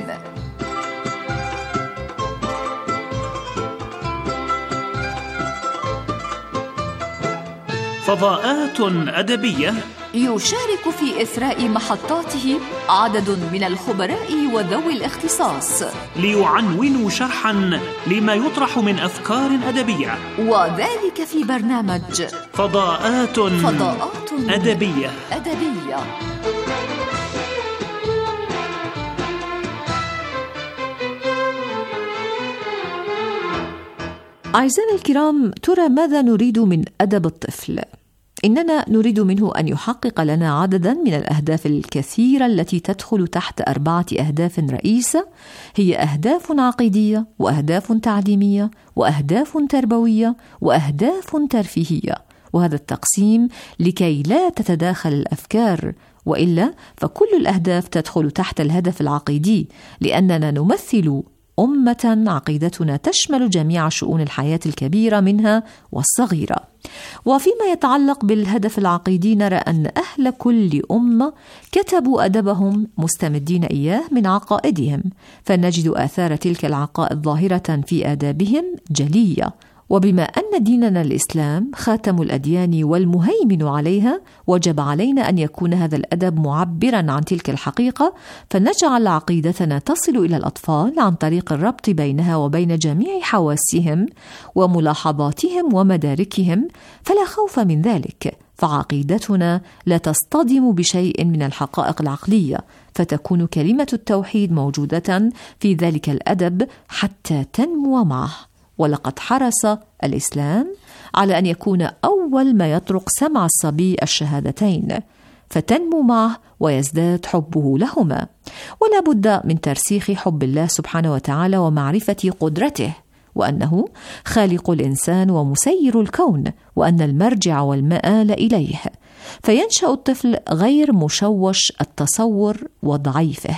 فضاءات أدبية يشارك في إثراء محطاته عدد من الخبراء وذوي الاختصاص ليعنونوا شرحا لما يطرح من أفكار أدبية، وذلك في برنامج فضاءات أدبية. أعزائنا الكرام، ترى ماذا نريد من أدب الطفل؟ إننا نريد منه أن يحقق لنا عددا من الأهداف الكثيرة التي تدخل تحت 4 أهداف رئيسة، هي أهداف عقيدية، وأهداف تعليمية، وأهداف تربوية، وأهداف ترفيهية. وهذا التقسيم لكي لا تتداخل الأفكار، وإلا فكل الأهداف تدخل تحت الهدف العقيدي، لأننا نمثل أمة عقيدتنا تشمل جميع شؤون الحياة الكبيرة منها والصغيرة. وفيما يتعلق بالهدف العقيدي، نرى أن أهل كل أمة كتبوا أدبهم مستمدين إياه من عقائدهم، فنجد آثار تلك العقائد ظاهرة في آدابهم جلية. وبما أن ديننا الإسلام خاتم الأديان والمهيمن عليها، وجب علينا أن يكون هذا الأدب معبرا عن تلك الحقيقة، فنجعل عقيدتنا تصل إلى الأطفال عن طريق الربط بينها وبين جميع حواسهم وملاحظاتهم ومداركهم، فلا خوف من ذلك، فعقيدتنا لا تصطدم بشيء من الحقائق العقلية، فتكون كلمة التوحيد موجودة في ذلك الأدب حتى تنمو معه. ولقد حرص الإسلام على أن يكون أول ما يطرق سمع الصبي الشهادتين، فتنمو معه ويزداد حبه لهما. ولا بد من ترسيخ حب الله سبحانه وتعالى ومعرفة قدرته، وأنه خالق الإنسان ومسير الكون، وأن المرجع والمآل إليه، فينشأ الطفل غير مشوش التصور وضعيفه.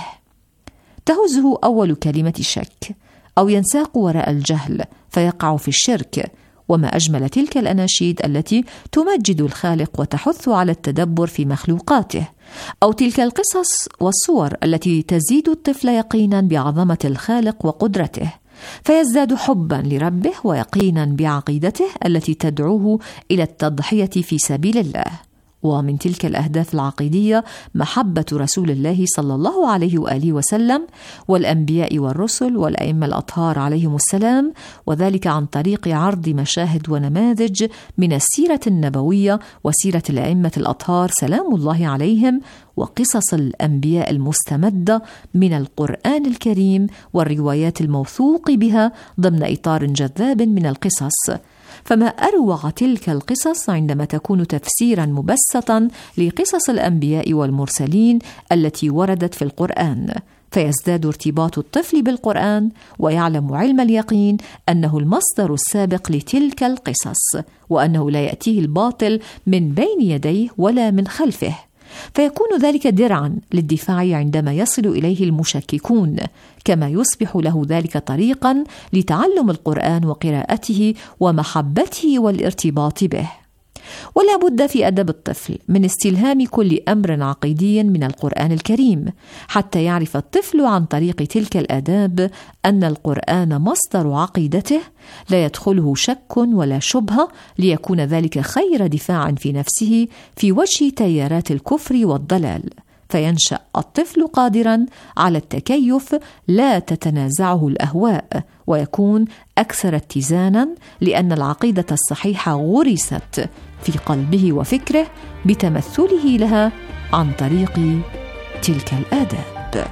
تهزه أول كلمة شك، أو ينساق وراء الجهل فيقع في الشرك. وما أجمل تلك الأناشيد التي تمجد الخالق وتحث على التدبر في مخلوقاته، أو تلك القصص والصور التي تزيد الطفل يقينا بعظمة الخالق وقدرته، فيزداد حبا لربه ويقينا بعقيدته التي تدعوه إلى التضحية في سبيل الله. ومن تلك الأهداف العقيدية محبة رسول الله صلى الله عليه وآله وسلم والأنبياء والرسل والأئمة الأطهار عليهم السلام، وذلك عن طريق عرض مشاهد ونماذج من السيرة النبوية وسيرة الأئمة الأطهار سلام الله عليهم، وقصص الأنبياء المستمدة من القرآن الكريم والروايات الموثوق بها ضمن إطار جذاب من القصص. فما أروع تلك القصص عندما تكون تفسيرا مبسطا لقصص الأنبياء والمرسلين التي وردت في القرآن، فيزداد ارتباط الطفل بالقرآن ويعلم علم اليقين أنه المصدر السابق لتلك القصص، وأنه لا يأتيه الباطل من بين يديه ولا من خلفه، فيكون ذلك درعا للدفاع عندما يصل إليه المشككون، كما يصبح له ذلك طريقا لتعلم القرآن وقراءته ومحبته والارتباط به. ولا بد في أدب الطفل من استلهام كل أمر عقيدي من القرآن الكريم، حتى يعرف الطفل عن طريق تلك الآداب أن القرآن مصدر عقيدته لا يدخله شك ولا شبهة، ليكون ذلك خير دفاع في نفسه في وجه تيارات الكفر والضلال، فينشأ الطفل قادرا على التكيف لا تتنازعه الأهواء، ويكون أكثر اتزانا لأن العقيدة الصحيحة غرست في قلبه وفكره بتمثله لها عن طريق تلك الآداب.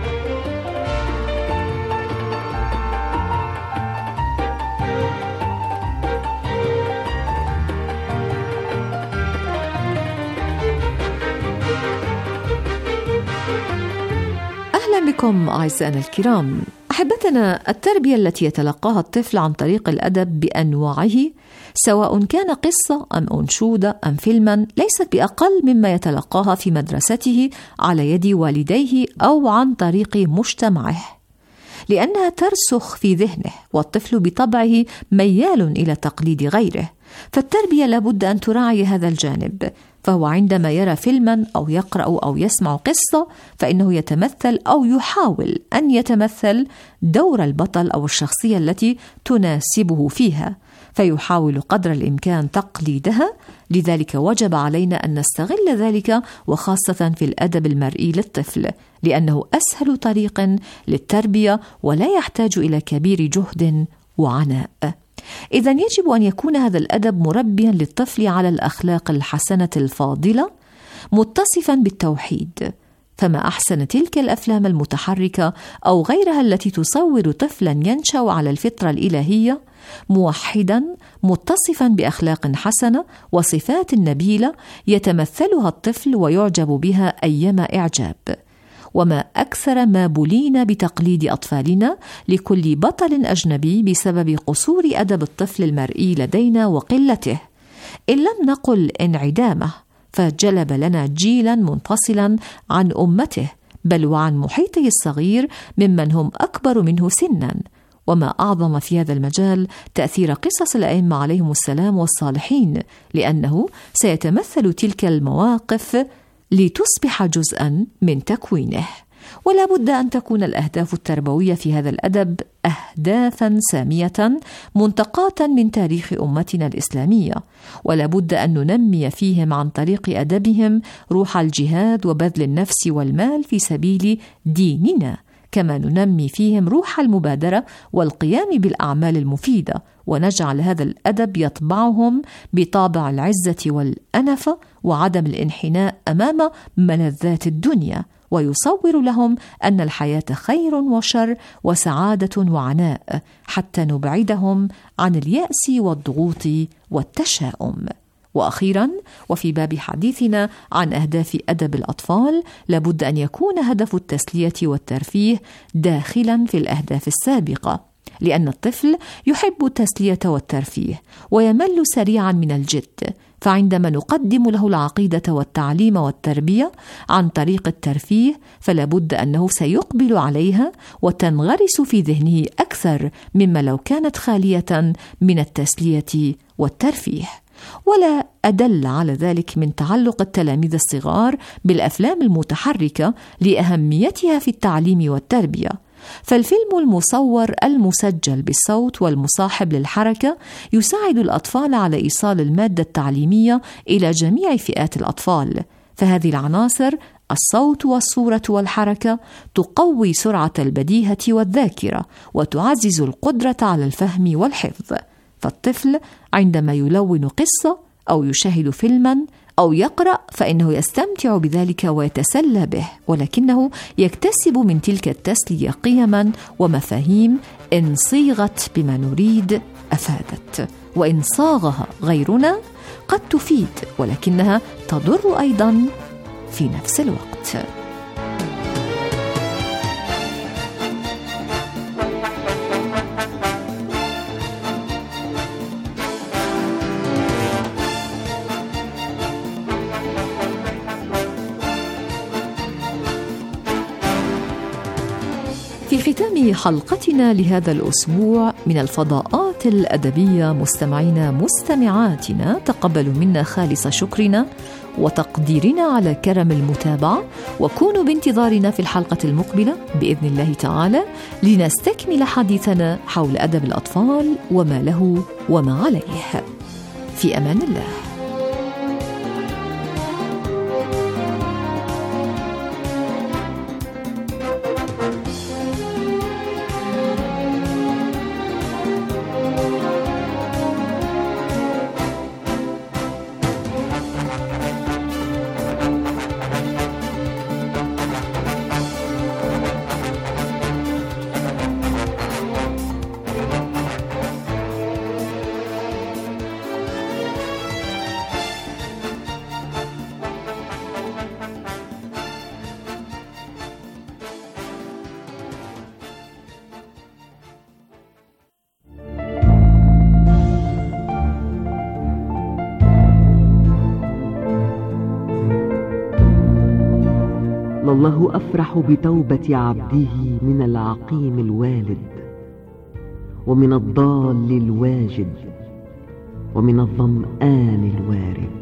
أهلا بكم أعزائنا الكرام. أحبتنا، التربية التي يتلقاها الطفل عن طريق الأدب بأنواعه، سواء كان قصة أم أنشودة أم فيلما، ليست بأقل مما يتلقاها في مدرسته على يد والديه أو عن طريق مجتمعه، لأنها ترسخ في ذهنه، والطفل بطبعه ميال إلى تقليد غيره، فالتربية لابد أن تراعي هذا الجانب. فهو عندما يرى فيلما أو يقرأ أو يسمع قصة فإنه يتمثل أو يحاول أن يتمثل دور البطل أو الشخصية التي تناسبه فيها، فيحاول قدر الإمكان تقليدها. لذلك وجب علينا أن نستغل ذلك، وخاصة في الأدب المرئي للطفل، لأنه أسهل طريق للتربية ولا يحتاج إلى كبير جهد وعناء. إذن يجب أن يكون هذا الأدب مربيا للطفل على الأخلاق الحسنة الفاضلة، متصفا بالتوحيد. فما أحسن تلك الأفلام المتحركة أو غيرها التي تصور طفلا ينشأ على الفطرة الإلهية موحدا متصفا بأخلاق حسنة وصفات نبيلة يتمثلها الطفل ويعجب بها أيما إعجاب. وما أكثر ما بلينا بتقليد أطفالنا لكل بطل أجنبي بسبب قصور أدب الطفل المرئي لدينا وقلته، إن لم نقل انعدامه، فجلب لنا جيلا منفصلا عن أمته، بل وعن محيطه الصغير ممن هم أكبر منه سنا. وما أعظم في هذا المجال تأثير قصص الأئمة عليهم السلام والصالحين، لأنه سيتمثل تلك المواقف لتصبح جزءا من تكوينه. ولا بد أن تكون الأهداف التربوية في هذا الأدب أهدافا سامية منتقاة من تاريخ أمتنا الإسلامية، ولا بد أن ننمي فيهم عن طريق أدبهم روح الجهاد وبذل النفس والمال في سبيل ديننا، كما ننمي فيهم روح المبادرة والقيام بالأعمال المفيدة، ونجعل هذا الأدب يطبعهم بطابع العزة والأنفة وعدم الانحناء أمام ملذات الدنيا، ويصور لهم أن الحياة خير وشر وسعادة وعناء، حتى نبعدهم عن اليأس والضغوط والتشاؤم. وأخيرا، وفي باب حديثنا عن أهداف أدب الأطفال، لابد أن يكون هدف التسلية والترفيه داخلا في الأهداف السابقة، لأن الطفل يحب التسلية والترفيه ويمل سريعا من الجد، فعندما نقدم له العقيدة والتعليم والتربية عن طريق الترفيه فلا بد أنه سيقبل عليها وتنغرس في ذهنه أكثر مما لو كانت خالية من التسلية والترفيه. ولا أدل على ذلك من تعلق التلاميذ الصغار بالأفلام المتحركة لأهميتها في التعليم والتربية، فالفيلم المصور المسجل بالصوت والمصاحب للحركة يساعد الأطفال على إيصال المادة التعليمية إلى جميع فئات الأطفال، فهذه العناصر الصوت والصورة والحركة تقوي سرعة البديهة والذاكرة وتعزز القدرة على الفهم والحفظ. فالطفل عندما يلون قصة أو يشاهد فيلما أو يقرأ فإنه يستمتع بذلك ويتسلى به، ولكنه يكتسب من تلك التسلية قيما ومفاهيم إن صيغت بما نريد أفادت، وإن صاغها غيرنا قد تفيد ولكنها تضر أيضا في نفس الوقت. في ختام حلقتنا لهذا الأسبوع من الفضاءات الأدبية مستمعينا مستمعاتنا، تقبلوا منا خالص شكرنا وتقديرنا على كرم المتابعة، وكونوا بانتظارنا في الحلقة المقبلة بإذن الله تعالى لنستكمل حديثنا حول أدب الأطفال وما له وما عليه. في أمان الله. الله أفرح بتوبة عبده من العقيم الوالد، ومن الضال الواجد، ومن الظمآن الوارد.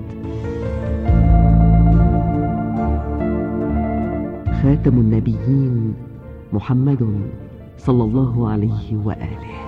خاتم النبيين محمد صلى الله عليه وآله.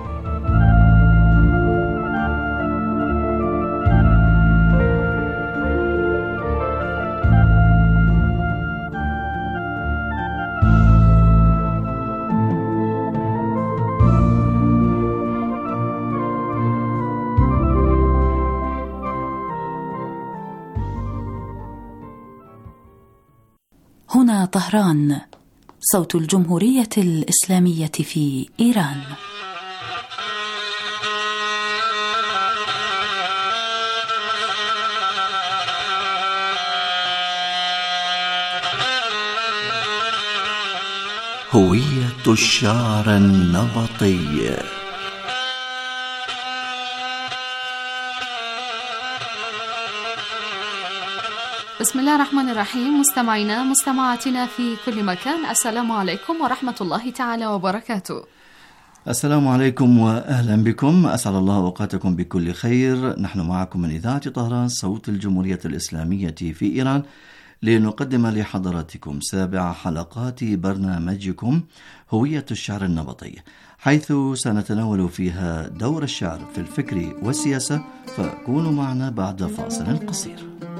هنا طهران، صوت الجمهورية الإسلامية في إيران. هوية الشعر النبطي. بسم الله الرحمن الرحيم. مستمعينا مستمعاتنا في كل مكان، السلام عليكم ورحمة الله تعالى وبركاته. السلام عليكم وأهلا بكم، أسعد الله أوقاتكم بكل خير. نحن معكم من إذاعة طهران صوت الجمهورية الإسلامية في إيران لنقدم لحضراتكم 7 حلقات برنامجكم هوية الشعر النبطي، حيث سنتناول فيها دور الشعر في الفكر والسياسة، فكونوا معنا بعد فاصل قصير.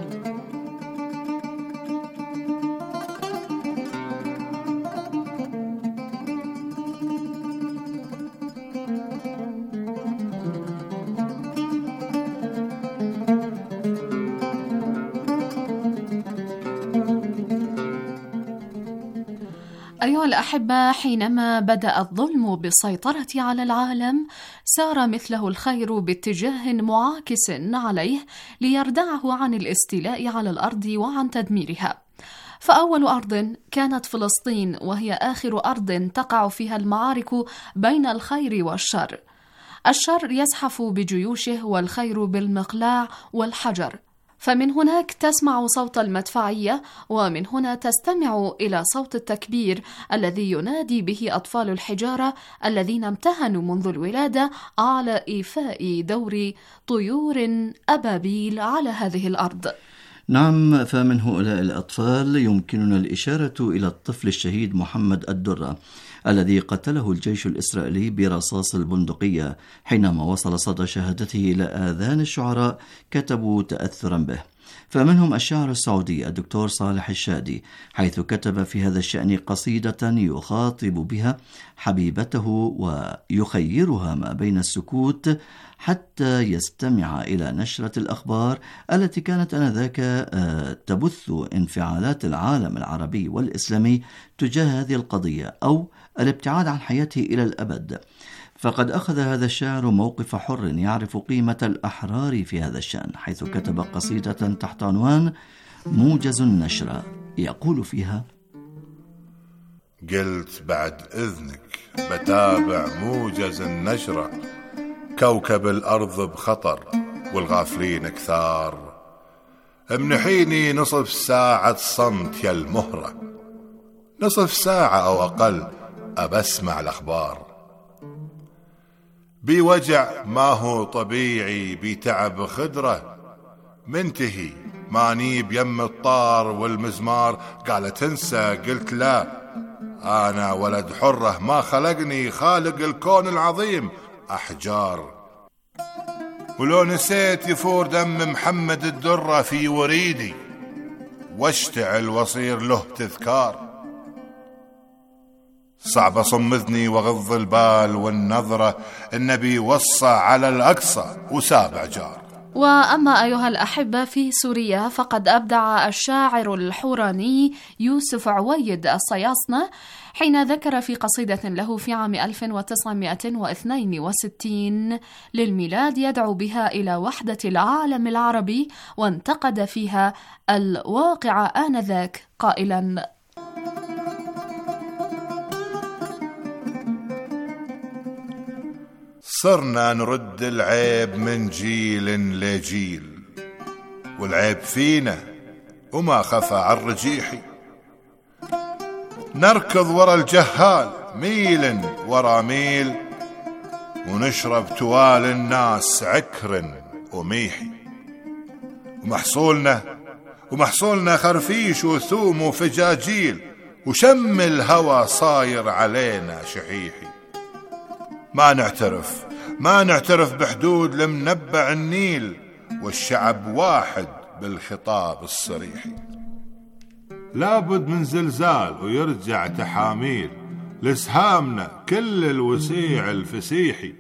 أيها الأحبة، حينما بدأ الظلم بالسيطرة على العالم سار مثله الخير باتجاه معاكس عليه ليردعه عن الاستيلاء على الأرض وعن تدميرها. فأول أرض كانت فلسطين، وهي آخر أرض تقع فيها المعارك بين الخير والشر. الشر يزحف بجيوشه والخير بالمقلاع والحجر، فمن هناك تسمع صوت المدفعية، ومن هنا تستمع إلى صوت التكبير الذي ينادي به أطفال الحجارة الذين امتهنوا منذ الولادة على إيفاء دور طيور أبابيل على هذه الأرض. نعم، فمن هؤلاء الأطفال يمكننا الإشارة إلى الطفل الشهيد محمد الدرة الذي قتله الجيش الإسرائيلي برصاص البندقية حينما وصل صدى شهادته إلى آذان الشعراء كتبوا تأثرا به. فمنهم الشاعر السعودي الدكتور صالح الشادي، حيث كتب في هذا الشأن قصيدة يخاطب بها حبيبته ويخيرها ما بين السكوت حتى يستمع إلى نشرة الأخبار التي كانت آنذاك تبث انفعالات العالم العربي والإسلامي تجاه هذه القضية أو الابتعاد عن حياته إلى الأبد. فقد أخذ هذا الشاعر موقف حر يعرف قيمة الأحرار في هذا الشأن، حيث كتب قصيدة تحت عنوان موجز النشرة يقول فيها: قلت بعد إذنك بتابع موجز النشرة، كوكب الأرض بخطر والغافلين كثار، امنحيني نصف ساعة صمت يا المهرة، نصف ساعة أو أقل أبسمع الأخبار، بوجع ما هو طبيعي بتعب خدرة، منتهي ماني بيم الطار والمزمار. قالت تنسى، قلت لا، أنا ولد حرة ما خلقني خالق الكون العظيم أحجار، ولو نسيت يفور دم محمد الدرة في وريدي واشتعل وصير له تذكار، صعب أصمذني وغض البال والنظرة، النبي وصى على الأقصى وسابع جار. وأما أيها الأحبة في سوريا، فقد أبدع الشاعر الحوراني يوسف عويد الصياصنة حين ذكر في قصيدة له في عام 1962 للميلاد يدعو بها إلى وحدة العالم العربي، وانتقد فيها الواقع آنذاك قائلا: صرنا نرد العيب من جيل لجيل، والعيب فينا وما خفى عن رجيحي، نركض ورا الجهال ميل ورا ميل، ونشرب توال الناس عكر وميحي، ومحصولنا خرفيش وثوم وفجاجيل، وشم الهوى صاير علينا شحيحي، ما نعترف بحدود لمنبع النيل، والشعب واحد بالخطاب الصريحي، لابد من زلزال ويرجع تحاميل لسهامنا كل الوسيع الفسيحي.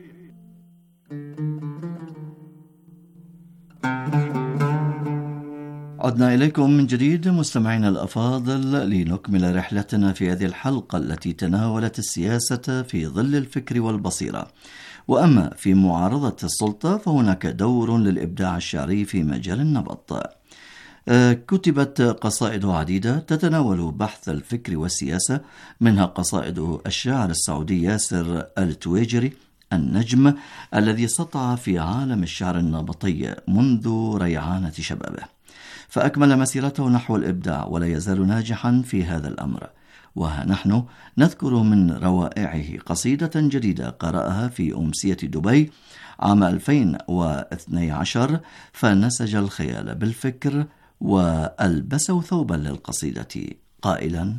عدنا إليكم من جديد مستمعينا الأفاضل لنكمل رحلتنا في هذه الحلقة التي تناولت السياسة في ظل الفكر والبصيرة. وأما في معارضة السلطة فهناك دور للإبداع الشعري في مجال النبط. كتبت قصائد عديدة تتناول بحث الفكر والسياسة، منها قصائد الشاعر السعودي ياسر التويجري النجم الذي سطع في عالم الشعر النبطي منذ ريعانة شبابه، فأكمل مسيرته نحو الإبداع ولا يزال ناجحا في هذا الأمر. وها نحن نذكر من روائعه قصيدة جديدة قرأها في أمسية دبي عام 2012، فنسج الخيال بالفكر وألبسه ثوبا للقصيدة قائلا: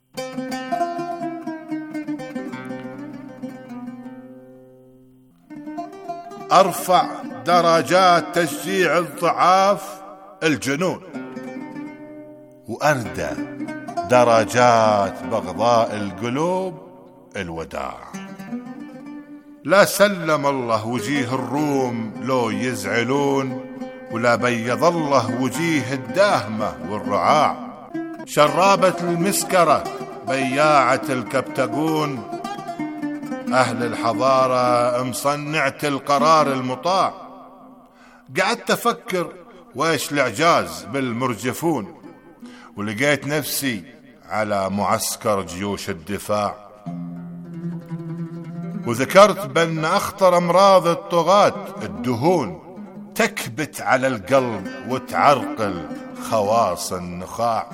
أرفع درجات تشجيع الضعاف الجنون، وأردى درجات بغضاء القلوب الوداع، لا سلم الله وجيه الروم لو يزعلون، ولا بيض الله وجيه الداهمة والرعاع، شرابة المسكرة بياعة الكبتقون، أهل الحضارة مصنعة القرار المطاع. قعدت أفكر وإيش الإعجاز بالمرجفون، ولقيت نفسي على معسكر جيوش الدفاع، وذكرت بأن أخطر أمراض الطغاة الدهون تكبت على القلب وتعرقل خواص النخاع،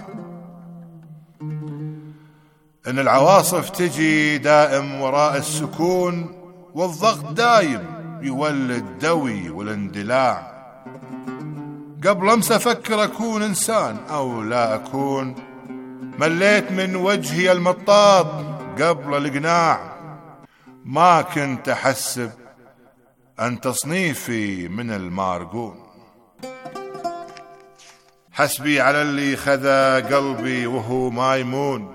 إن العواصف تجي دائم وراء السكون، والضغط دايم يولد دوي والاندلاع. قبل أمس أفكر أكون إنسان أو لا أكون، مليت من وجهي المطاط قبل الإقناع. ما كنت أحسب أن تصنيفي من المارقون، حسبي على اللي خذا قلبي وهو ما يمون،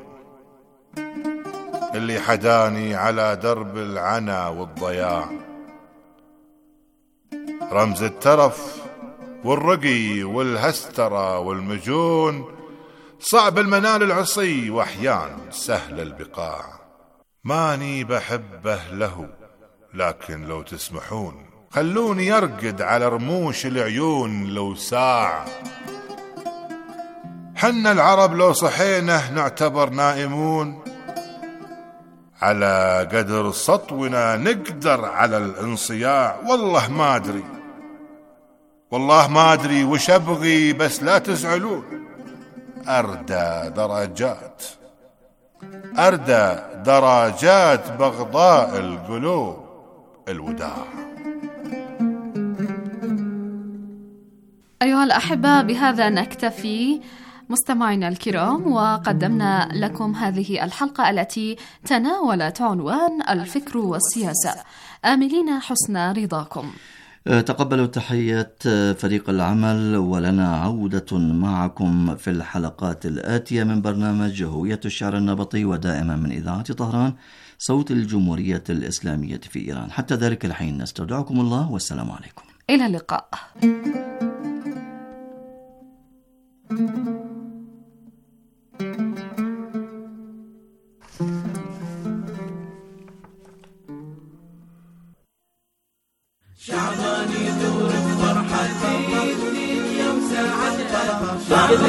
اللي حداني على درب العنا والضياع. رمز الترف والرقي والهسترة والمجون، صعب المنال العصي وأحيان سهل البقاع. ماني بحبه له، لكن لو تسمحون خلوني يرقد على رموش العيون لو ساعة. حنا العرب لو صحينا نعتبر نائمون، على قدر سطونا نقدر على الانصياع. والله ما أدري وش أبغي، بس لا تزعلون. أردى درجات بغضاء القلوب الوداع. أيها الأحبة، بهذا نكتفي مستمعينا الكرام، وقدمنا لكم هذه الحلقة التي تناولت عنوان الفكر والسياسة، آملين حسن رضاكم. تقبلوا تحيات فريق العمل، ولنا عودة معكم في الحلقات الآتية من برنامج هوية الشعر النبطي، ودائما من إذاعة طهران صوت الجمهورية الإسلامية في إيران. حتى ذلك الحين نستودعكم الله، والسلام عليكم. إلى اللقاء. شعبان يدور بفرحتي الدنيا وساعدها،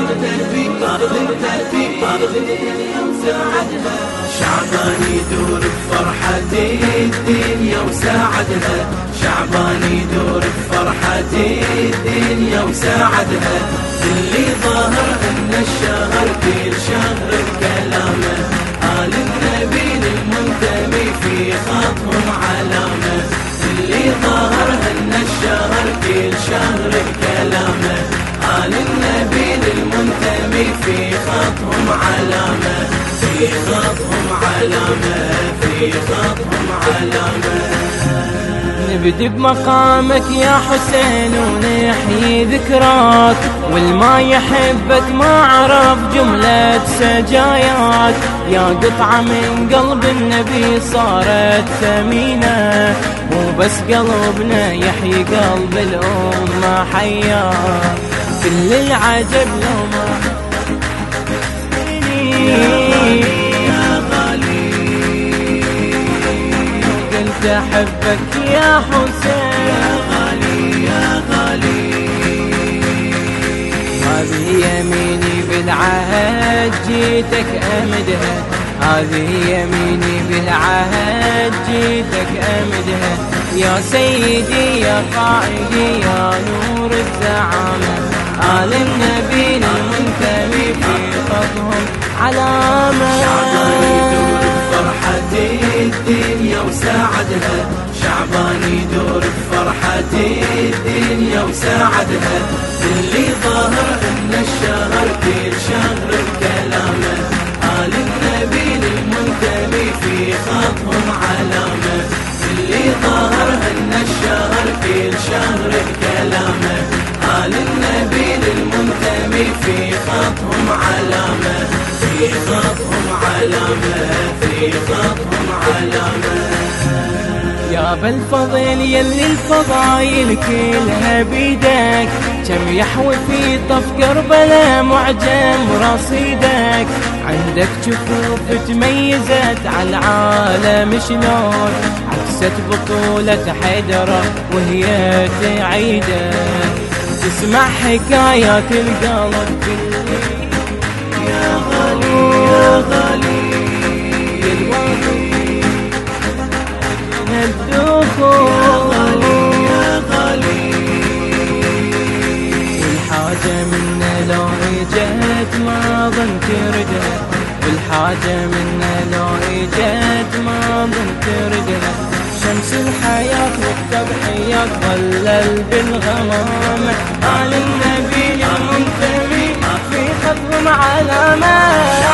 شعبان يدور بفرحتي الدنيا وساعدها، شعبان يدور بفرحتي الدنيا وساعدها. اللي ظاهر ان الشهر كل شهر بكلامه، آل النبي المنتمي في خطهم علامه. اللي ظاهر ان الشهر كل شهر بكلامه، آل النبي المنتمي في خطهم علامه، في خطهم علامه، في خطهم علامه. نبدي بمقامك يا حسين ونحيي ذكراك، والما يحبك ما عرف جملة سجاياك. يا قطعة من قلب النبي صارت ثمينة، مو بس قلبنا يحيي قلب الأمة حياك. كل العجب لو ما أحبك يا حسين، يا غالي يا غالي. هذه يميني بالعهد جيتك أمدها، هذه يميني بالعهد جيتك أمدها. يا سيدي يا قائدي يا نور الزعامة، آل النبي المنتمي في خطهم علامة. فرحتي الدنيا وساعدها، شعبان يدور بفرحتي الدنيا وساعدها. اللي ظاهر ان الشهر كل شهر بكلامه، آل النبي المنتمي في خطهم علامه. اللي ظاهر ان الشهر كل شهر بكلامه، آل النبي المنتمي في خطهم علامه، في خطهم علامه، في خطهم علامه. يا بالفضل يلي الفضايل كلها بيدك، كم يحوي في طف كربلاء معجم رصيدك. عندك جفوف تميزت على العالم شلون، عكست بطولة حيدرة وهي تعيدك. تسمع حكايات القلب غالي الوادي الدخول يا غالي والحاجة منا لو اجت ما ظن تردها والحاجة منا لو اجت ما ظن تردها شمس الحياة والتضحيات ظلل بالغمام آل النبي منتمي في خطهم علامة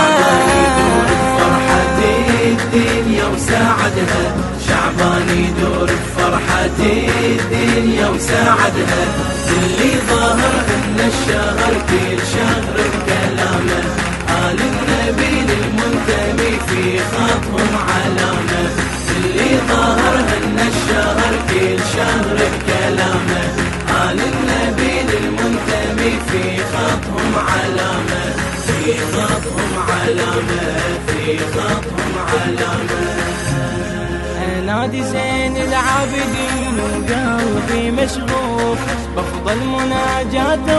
فرحة الدنيا وساعدها شعبان يدور بفرحة الدنيا وساعدها اللي ظاهر ان الشهر كل شهر بكلامه آل النبي المنتمي في خطهم علامة اللي ظاهر ان الشهر كل شهر بكلامه آل النبي المنتمي في خطهم علامة في خطهم علامة في خطهم علامة نادي زين العابدين وقلبي مشغوف بفضل مناجاته